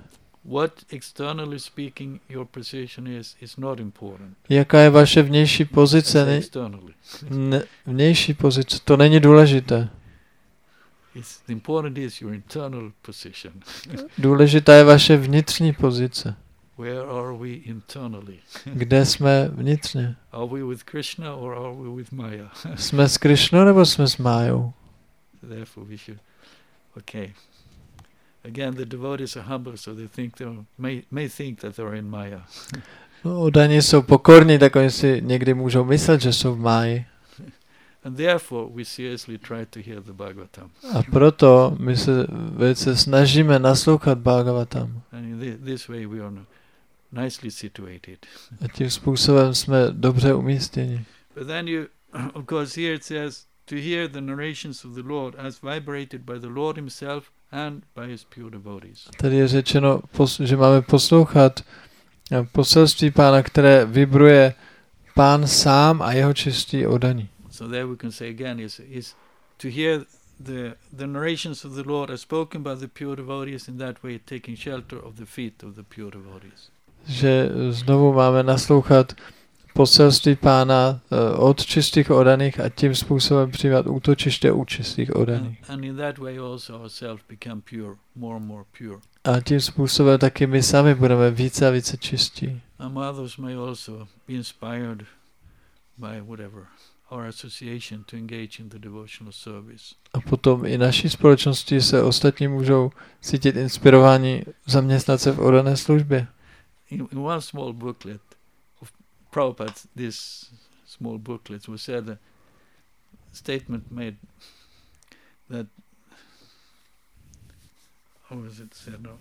what externally speaking your position is not important. Jaká je vaše vnější pozice? Externally. Vnější pozice, to není důležité. The important is your internal position. Důležitá je vaše vnitřní pozice. Where are we internally? Kde jsme vnitřně? Are we with Krishna or are we with Maya? Jsme s Krišnou nebo jsme s Májou? Therefore we should. Okay. Again, the devotees are humble, so they think may think that they're in Maya. Oddaní jsou pokorní, tak oni si někdy můžou myslet, že jsou v Máji. And therefore we seriously try to hear the Bhagavatam. A proto my se velice snažíme naslouchat Bhagavatam. And in this way we are nicely situated. A tím způsobem jsme dobře umístěni. But then of course here it says to hear the narrations of the Lord as vibrated by the Lord himself and by his pure devotees. Tady je řečeno, že máme poslouchat poselství Pána, které vibruje Pán sám a jeho čistí oddaní. So there we can say again is to hear the narrations of the Lord as spoken by the pure devotees, in that way taking shelter of the feet of the pure devotees. Že znovu máme naslouchat poselství Pána od čistých oddaných a tím způsobem přijímat útočiště u čistých oddaných. And in that way also ourselves become pure, more and more pure. A tím způsobem taky my sami budeme více a více čistí. And others may also be inspired by whatever our association to engage in the devotional service. A potom i naší společnosti se ostatní můžou cítit inspirováni zaměstnat se v oddané službě. In one small booklet of Prabhupada, this small booklet was said a statement made that how was it said? No.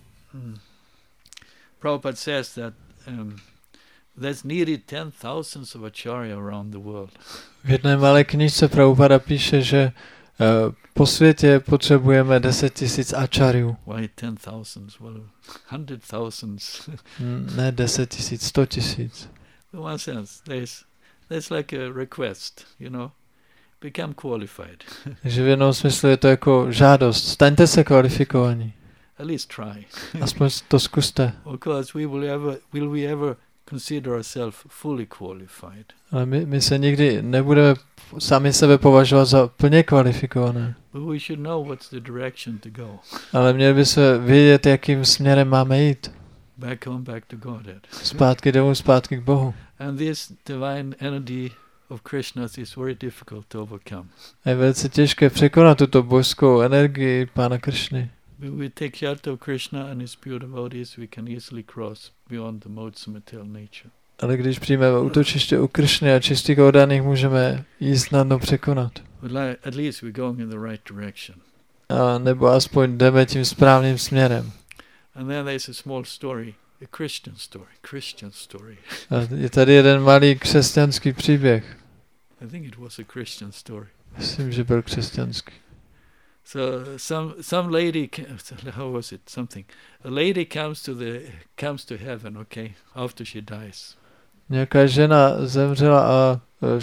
Prabhupada says that there's nearly 10,000 of acharya around the world. V jedné malé knížce Prabhupada píše, že po světě potřebujeme 10 000 acharyů. Why 10,000? Well, 100,000. Ne 10 000, 100 000. In one sense, there's like a request, you know, become qualified. Takže v jednom smyslu je to jako žádost. Staňte se kvalifikovaní. At least try. Aspoň to zkuste. Of course, will we ever consider ourselves fully qualified? Ale my se nikdy nebudeme sami sebe považovat za plně kvalifikované. But we should know what's the direction to go. Ale měli by se vědět, jakým směrem máme jít. Back home, back to Godhead. Zpátky domů, zpátky k Bohu. And this divine energy of Krishna is very difficult to overcome. Je velice těžké překonat tuto božskou energii Pána Krišny. When we take shelter of Krishna and his pure devotees, we can easily cross beyond the modes of material nature. Ale když přijmeme útočiště u Krišny a čistých oddaných, můžeme jí snadno překonat. But at least we're going in the right direction. A nebo aspoň jdeme tím správným směrem. And then there's a small story, a Christian story. A je tady jeden malý křesťanský příběh. I think it was a Christian story. Myslím, že byl křesťanský. So some lady, how was it? Something. A lady comes to heaven, okay, after she dies. Nějaká žena zemřela a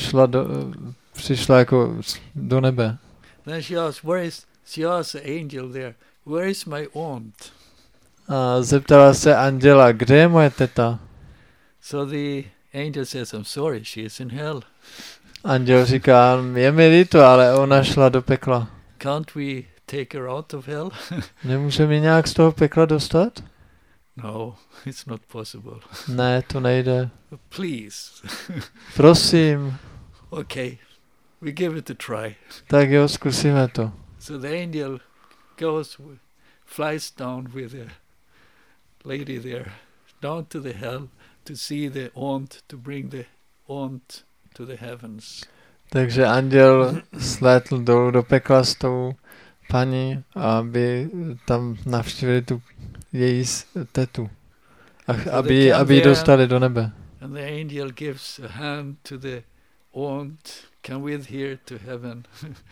přišla jako do nebe. Then she asked the angel there, where is my aunt? A zeptala se anděla, kde je moje teta? So the angel says, I'm sorry, she is in hell. Anděl říká, je mi líto, ale ona šla do pekla. Can't we take her out of hell? Nemůžeme ji nějak z toho pekla dostat? No, it's not possible. Ne, to nejde. Please. Prosím. Okay, we give it a try. Tak jo, zkusíme to. So the angel flies down with the lady there, down to the hell, to see the aunt, to bring the aunt to the heavens. Takže anděl slétl dolů do pekla s tou paní, aby tam navštívili tu její tetu. Aby ji dostali do nebe. And the angel gives a hand to the aunt, come with here to heaven.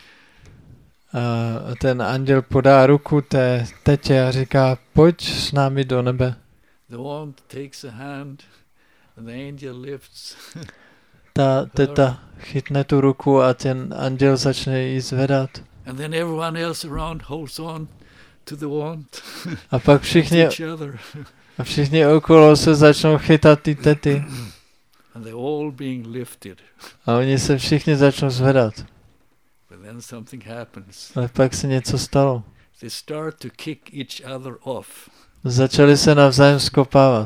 A ten anděl podá ruku té tetě a říká, pojď s námi do nebe. The aunt takes a hand and the angel lifts. Ta teta chytne tu ruku a ten anděl začne ji zvedat. And then everyone else around holds on to the aunt. A pak A všichni okolo se začnou chytat ty tety. And they're all being lifted. A oni se všichni začnou zvedat. But then something happens. Ale pak se něco stalo. They start to kick each other off. Začali se navzájem skopávat.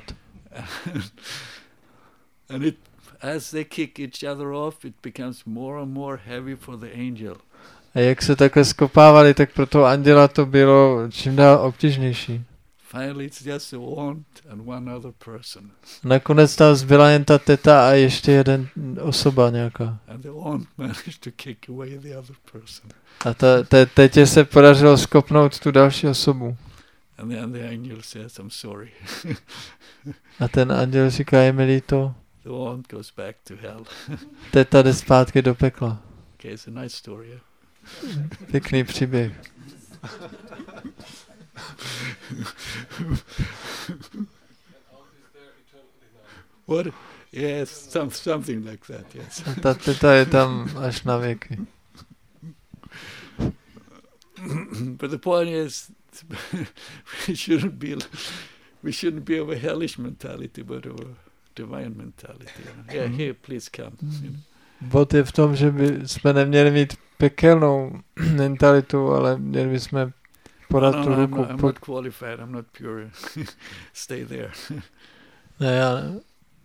And as they kick each other off, it becomes more and more heavy for the angel. A jak se takhle skopávali, tak pro toho anděla to bylo čím dál obtížnější. Finally, it's just a aunt and one other person. Nakonec tam zbyla jen ta teta a ještě jeden osoba nějaká. And the aunt managed to kick away the other person. A tetě se podařilo skopnout tu další osobu. And then the angel says, I'm sorry. A ten anděl říká, je mi líto. The aunt goes back to hell. Teta jde zpátky do pekla. Okay, it's a nice story. Yeah? Pěkný příběh. What? Yes, something like that, yes. A ta teta je tam až na věky. But the point is, we shouldn't be of a hellish mentality, but of a divine mentality. Yeah, here, please come. Bod je v tom, že by jsme neměli mít pekelnou mentalitu, ale měli bychom podat tu ruku. I'm not qualified, I'm not pure. Stay there. Ne, já ne.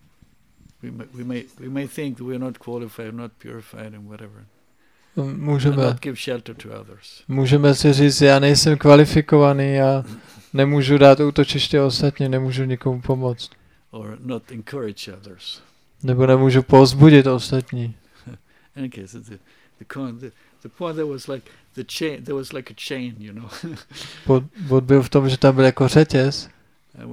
We may think that we're not qualified, not purified, and whatever. Můžeme si říct, já nejsem kvalifikovaný, já nemůžu dát útočiště ostatně, nemůžu nikomu pomoct. Or not encourage others. Nebo nemůžu povzbudit ostatní. Okay, so the point there was like the chain. There was like a chain, you know. Bod byl v tom, že tam byl jako řetěz. And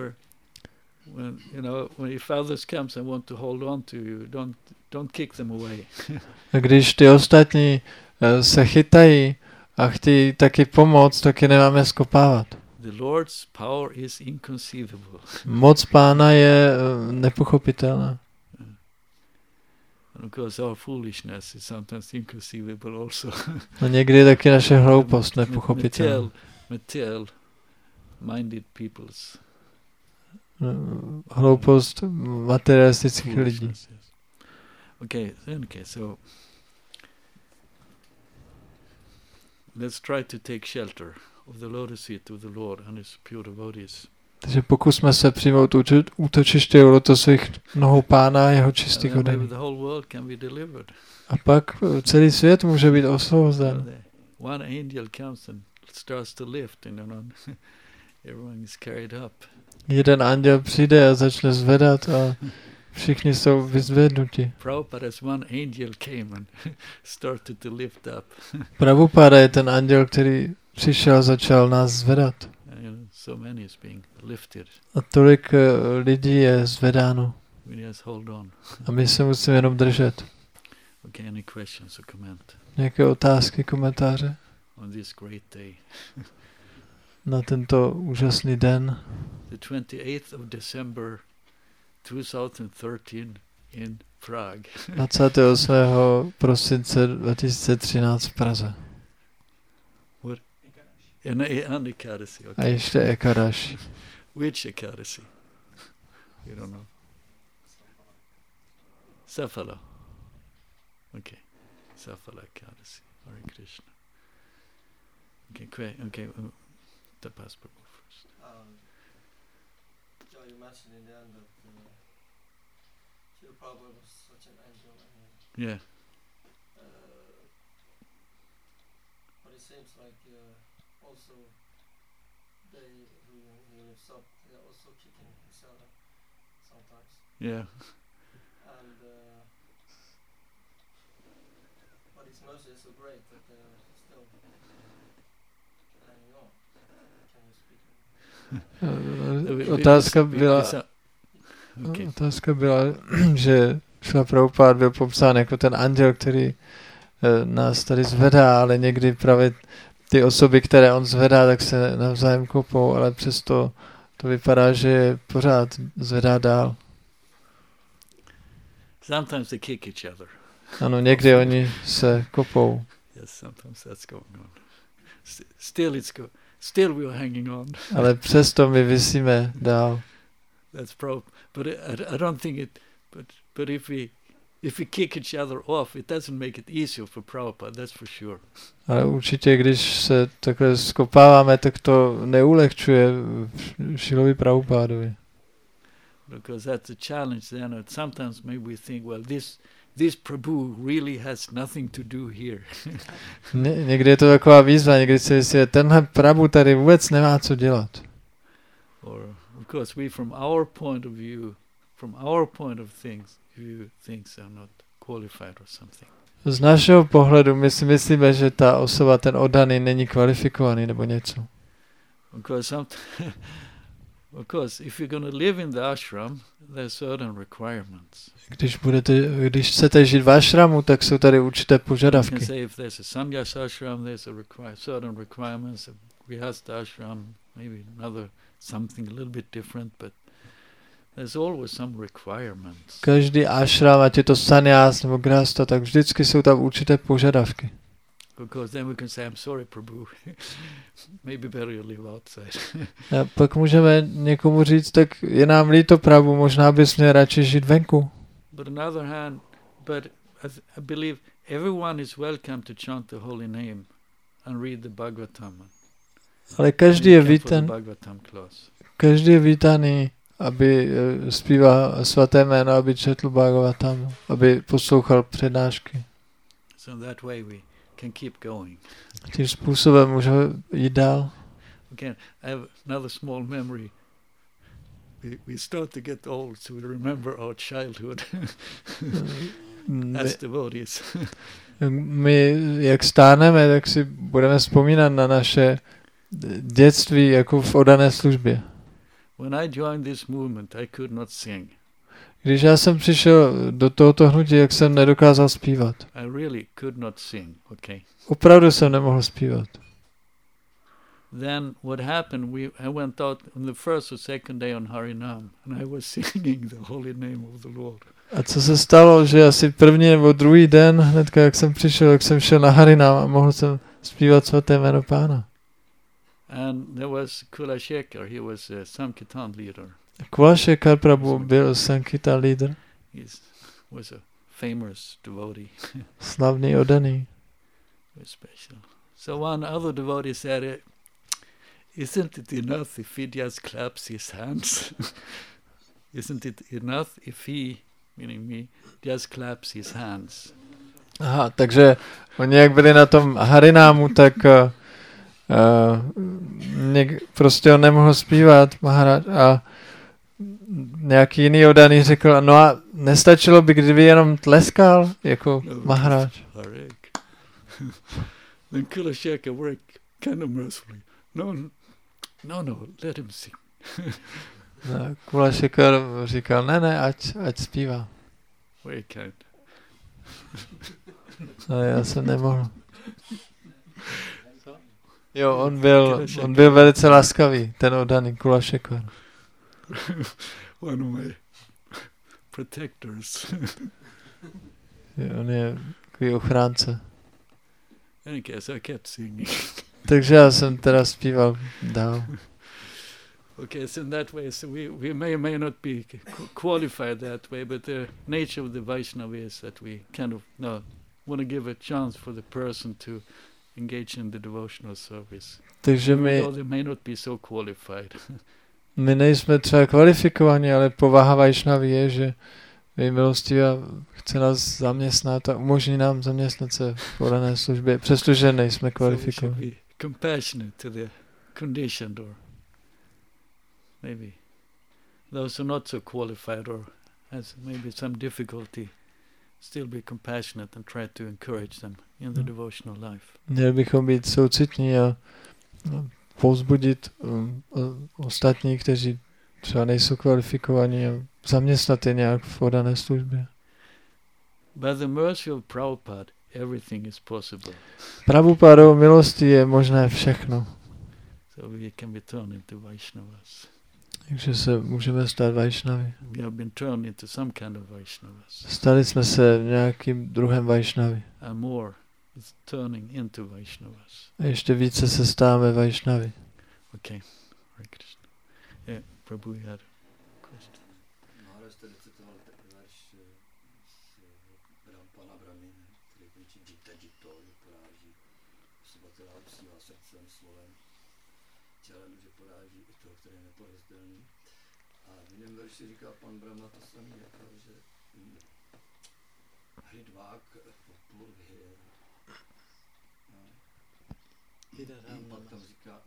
when if others comes and want to hold on to you, don't kick them away. A když ty ostatní se chytají a chtějí taky pomoct, tak je nemáme skopávat. The Lord's power is inconceivable. Moc Pána je nepochopitelná. And of course our foolishness is sometimes inconceivable also. A někdy taky naše hloupost nepochopitelná. Minded peoples. Hloupost materialistických lidí. Okay, so let's try to take shelter of the lotus feet of the Lord and his pure devotees. Takže pokusme se přijmout útočiště u lotosových nohou Pána a jeho čistých odevů. A pak celý svět může být osvobozen. One angel comes and starts to lift and everyone is carried up. Jeden anděl přijde a začne zvedat a všichni jsou vyzvednuti. Prabhupada je ten anděl, který přišel a začal nás zvedat. A tolik lidí je zvedáno. A my se musíme jenom držet. Nějaké otázky, komentáře? Na tento úžasný den. The 28th of December 2013 in Prague. 28. prosince 2013 v Praze. What? And Ekadasi. Okay. A ještě Ekadashi. Which Ekadasi? You don't know. Safala. Okay. Safala Ekadasi. Hare Krishna. Okay. The passport first. You mentioned in the end that Srila Prabhupada was such an angel. Yeah. But it seems like also they who he lifts up, they are also kicking each other sometimes. Yeah. And but his mercy is so great that they're still hanging on. Can you speak? Otázka byla, že Šrila Prabhupáda byl popsán jako ten anděl, který nás tady zvedá, ale někdy právě ty osoby, které on zvedá, tak se navzájem kopou, ale přesto to vypadá, že je pořád zvedá dál. Sometimes they kick each other. Ano, někdy oni se kopou. Yes, sometimes that's going on. still we are hanging on. Ale přesto my visíme dál. That's but I don't think it. But if we kick each other off, it doesn't make it easier for Prabhupada. That's for sure. Ale určitě, když se takhle skopáváme, tak to neulehčuje Šilovi Prabhupádovi. Because that's a challenge then. And sometimes maybe we think, well, this Prabhu really has nothing to do here. Někdy je to taková výzva, někdy si myslí, tenhle Prabhu tady vůbec nemá co dělat. Or of course we from our point of things, you things are not qualified or something. Z našeho pohledu my si myslíme, že ta osoba, ten oddaný, není kvalifikovaný nebo něco. Of course, if you're going to live in the ashram, there are certain requirements. Když chcete žít v ashramu, tak jsou tady určité požadavky. You can say if there's a sannyas ashram, there's certain requirements. If grihastha ashram, maybe another something a little bit different, but there's always some requirements. Každý ashram, ať je to sannyas nebo grihastha, tak vždycky jsou tam určité požadavky. Because then we can say, I'm sorry, Prabhu, maybe better you live outside. A pak můžeme někomu říct, tak je nám líto, Prabhu, možná bys měl radši žít venku. But on the other hand, I believe everyone is welcome to chant the holy name and read the Bhagavatam. Ale každý je vítaný, aby zpíval svaté jméno, aby četl Bhagavatam, aby poslouchal přednášky. So that way we can keep going. Tím způsobem můžeme jít dál. Again, I have another small memory. We start to get old, so we remember our childhood as devotees. My, jak stárneme, tak si budeme vzpomínat na naše dětství jako v oddané službě. When I joined this movement, I could not sing. Když já jsem přišel do tohoto hnutí, jak jsem nedokázal zpívat. I really could not sing, okay. Opravdu jsem nemohl zpívat. Then what happened, I went out on the first or second day on Harinam, and I was singing the holy name of the Lord. A co se stalo, že asi první nebo druhý den, hnedka jak jsem přišel, jak jsem šel na Harinam a mohl jsem zpívat svaté jméno Pána. And there was Kula Shekhar, he was a Sankirtan leader. Kula Shekhar Prabhu byl Sankirtan leader. He was a famous devotee. Slavný, oddaný. Very special. So one other devotee said, isn't it enough if he just claps his hands? Isn't it enough if he, meaning me, just claps his hands? Aha, takže oni jak byli na tom Harinámu, tak prostě on nemohl zpívat Maharaj a nějaký jiný oddaný řekl, no a nestačilo by, kdyby jenom tleskal jako Maharaj. Then Kula Shekhar worked kind of mercifully. No, let him sing. Kula Shekhar říkal, ne, ať zpívá. Very kind. Ale já jsem nemohl. Jo, on byl velice laskavý, ten oddaný Kula Shekhar. One of my protectors. On je takový ochránce. I guess I kept singing. Takže já jsem teda zpíval dál. Okay, so in that way, so we may not be qualified that way, but the nature of the Vaishnava is that we kind of want to give a chance for the person to engage in the devotional service. Takže they may not be so qualified. My nejsme třeba kvalifikovaní, ale povaha Vaishnavy je, že milostivá chce nás zaměstnat a umožní nám zaměstnat se v oddané službě, přestože nejsme kvalifikovaní. So compassionate to the conditioned, or maybe those who are not so qualified or has maybe some difficulty, still be compassionate and try to encourage them in the devotional life. Měli bychom být soucitní a povzbudit ostatní, kteří třeba nejsou kvalifikovaní, a zaměstnat je nějak v oddané službě. By the mercy of Prabhupada, everything is possible. Prabhupadovou milostí je možné všechno. So we can be turned into Vaishnavas. Takže se můžeme stát Vaishnavy. We have been turned into some kind of Vaishnavas. Stali jsme se nějakým druhem Vaishnavy. And more is turning into Vaishnavas. A ještě více se stáváme Vaishnavy. Okay. Hare Krishna. Yeah, Prabhu, you had a question. Maharaj jste recitoval verš z pana Brahmina, který končí Jita Jito, že poráží osoba, která usívá srdcem, slovem, tělem, že poráží i toho, který je neporazitelný. A v jiném verši říká pan Brahma to samý, jako, že Hridvák popul vyhýr. Pak tam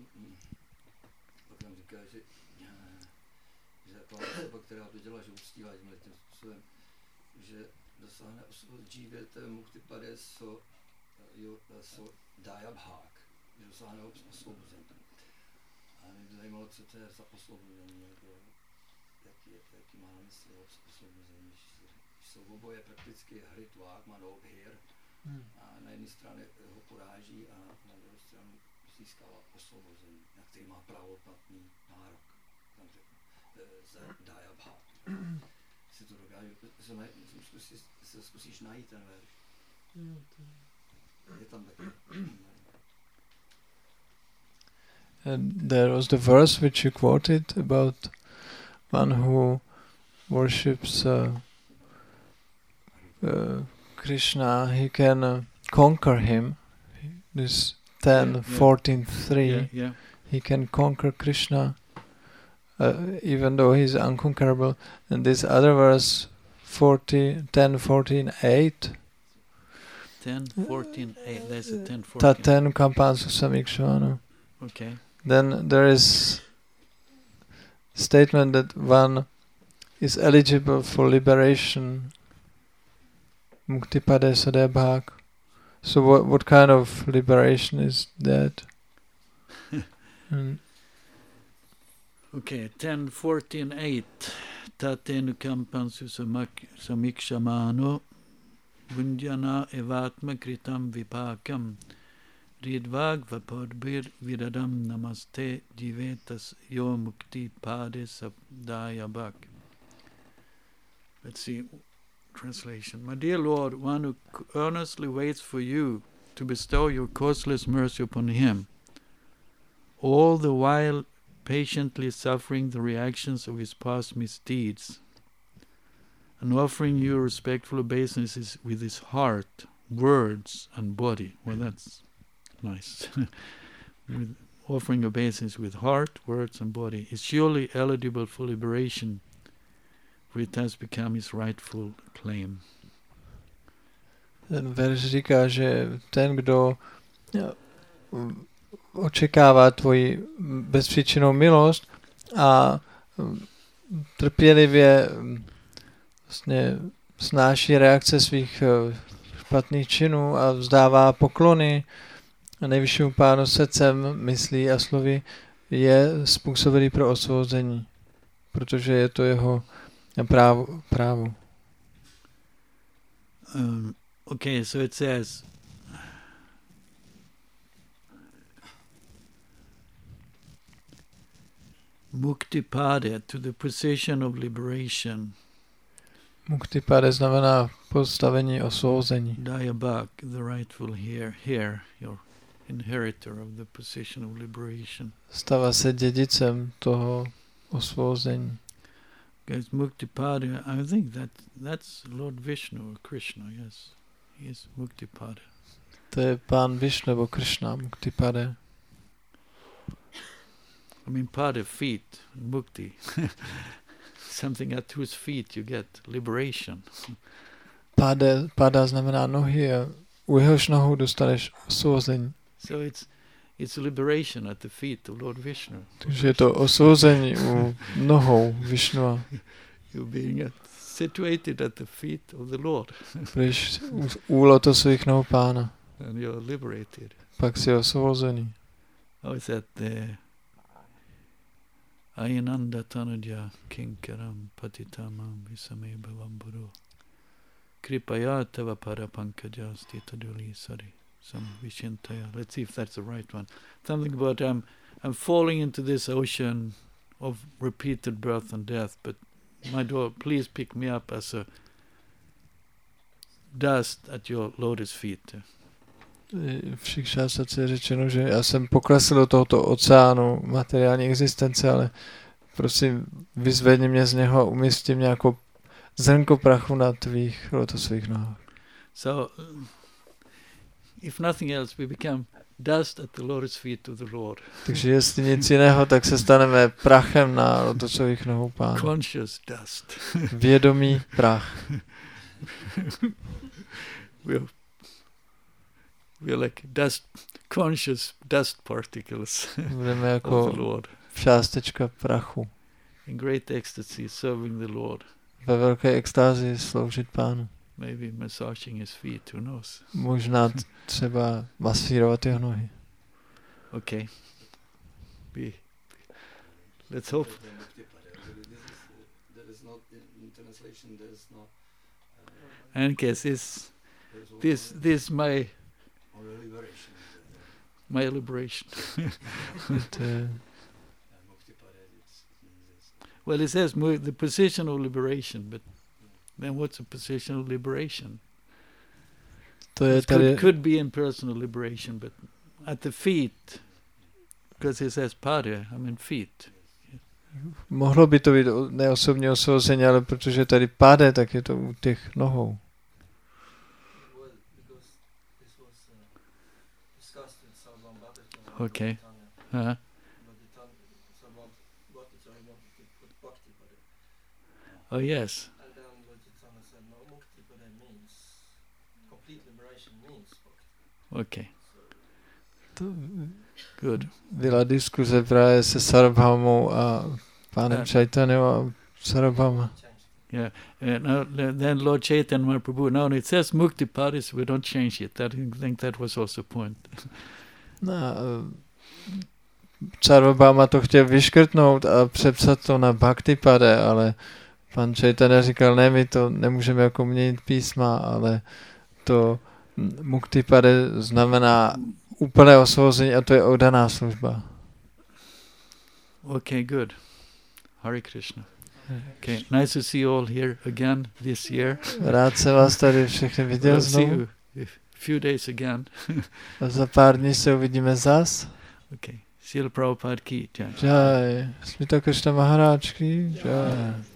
říká, že ta osoba, která to dělá, že uctívá tím způsobem, že dosáhne džívěte muktipade so dayabhák, že dosáhne osvobození. A mě by zajímalo, co to je za osvobození, jaký má na mysli osvobození. Jsou oboje prakticky hritvák, má obhýr, a na jedné straně ho poráží a na druhou stranu získává osvobození, na který má právoplatný nárok. Za Dayabhák. Si to dokážu, zkusíš najít ten verš. Je tam taky. And there was the verse which you quoted about one who worships Krishna, he can conquer him. This 10:14:3. Yeah. He can conquer Krishna. Even though he's unconquerable. And this other verse, 10:14:8. 10:14:8. There's a 10:14. Taten kampansu samikshvano. Okay. Then there is statement that one is eligible for liberation. Muktipade sadebhak. So what kind of liberation is that? Okay, 10:14:8. Tatenu kampansu samikshamano vunjana evatma kritam vipakam ridvag vapadbir viradam namaste jivetas yo mukti pade sabdayabak. Let's see, translation. My dear Lord, one who earnestly waits for you to bestow your causeless mercy upon him, all the while patiently suffering the reactions of his past misdeeds, and offering you respectful obeisances with his heart, words, and body. Well, that's nice. With offering obeisance with heart, words, and body is surely eligible for liberation, for it has become his rightful claim. Ten verš říká, že ten, kdo očekává tvoji bezpříčinnou milost a trpělivě vlastně snáší reakce svých špatných činů a vzdává poklony nejvyššímu pánu srdcem, myslí a slovy, je způsobilý pro osvobození, protože je to jeho právo. Okay, so it says, Muktipade, to the position of liberation. Muktipade znamená postavení osvobození. Dayabak, the rightful heir, your inheritor of the position of liberation. Stává se dědicem toho osvobození. Guys, Muktipade, I think that's Lord Vishnu or Krishna, yes. He is Muktipade. To je pán Vishnu nebo Krishna, Muktipade. I mean, pada, feet, mukti. Something at whose feet you get liberation. Pada znamená nohy a u jehož nohou dostaneš osvobození. So it's liberation at the feet of Lord Vishnu. Takže je to osvobození u nohou Vishnua. You're being situated at the feet of the Lord. Budeš u lotosových nohou pána. And you're liberated. Pak jsi osvobozený. How is that Ayananda Tanudya Kinkaram Patitamam Visame Bhavamburu Kripaya Tava Parapankaja Stitaduli Sari Sam Vishintaya. Let's see if that's the right one. Something about I'm falling into this ocean of repeated birth and death, but my Lord, please pick me up as a dust at your lotus feet. v Šikšásaci je řečeno, že já jsem poklesl do tohoto oceánu materiální existence, ale prosím, vyzvedni mě z něho a umístí mě jako zrnko prachu na tvých lotosových nohách. So, if nothing else, we become dust at the Lord's feet to the Lord. Takže jestli nic jiného, tak se staneme prachem na lotosových nohou Pána. Conscious dust. Vědomý prach. We're like conscious dust particles Budeme of the jako Lord. částečka prachu. In great ecstasy, serving the Lord. Ve velké extázi sloužit Pánu. Maybe massaging his feet, who knows? Možná třeba masírovat jeho nohy. Okay. Let's hope. And guess this my liberation. Well, it says the position of liberation, but then what's a position of liberation? To je It tady, could be impersonal liberation, but at the feet, because it says pada, I mean feet. mohlo by to být neosobní osvobození, ale protože tady páde, tak je to u těch nohou. Okay. Oh yes. Okay. Good. Byla diskuze právě se Sarabhamou a pánem Chaitanyou a Sarabhama. Yeah. Then Lord Chaitanya Mahaprabhu. Now it says Mukti Padis, we don't change it. I think that was also the point. No, Sarabhama to chtěl vyškrtnout a přepsat to na Bhakti Pade, ale pan Chaitanya říkal, ne, my to nemůžeme jako měnit písma, ale to Mukti Pade znamená úplné osvobození a to je oddaná služba. Okay, good. Hare Krishna. Okay, nice to see you all here again this year. Rád se vás tady všechny viděl We'll see znovu. you a few days again. A za pár dní se uvidíme zas. Okay. Srila Prabhupada ki jai. Jai. Smita Krishna Maharaj ki jai.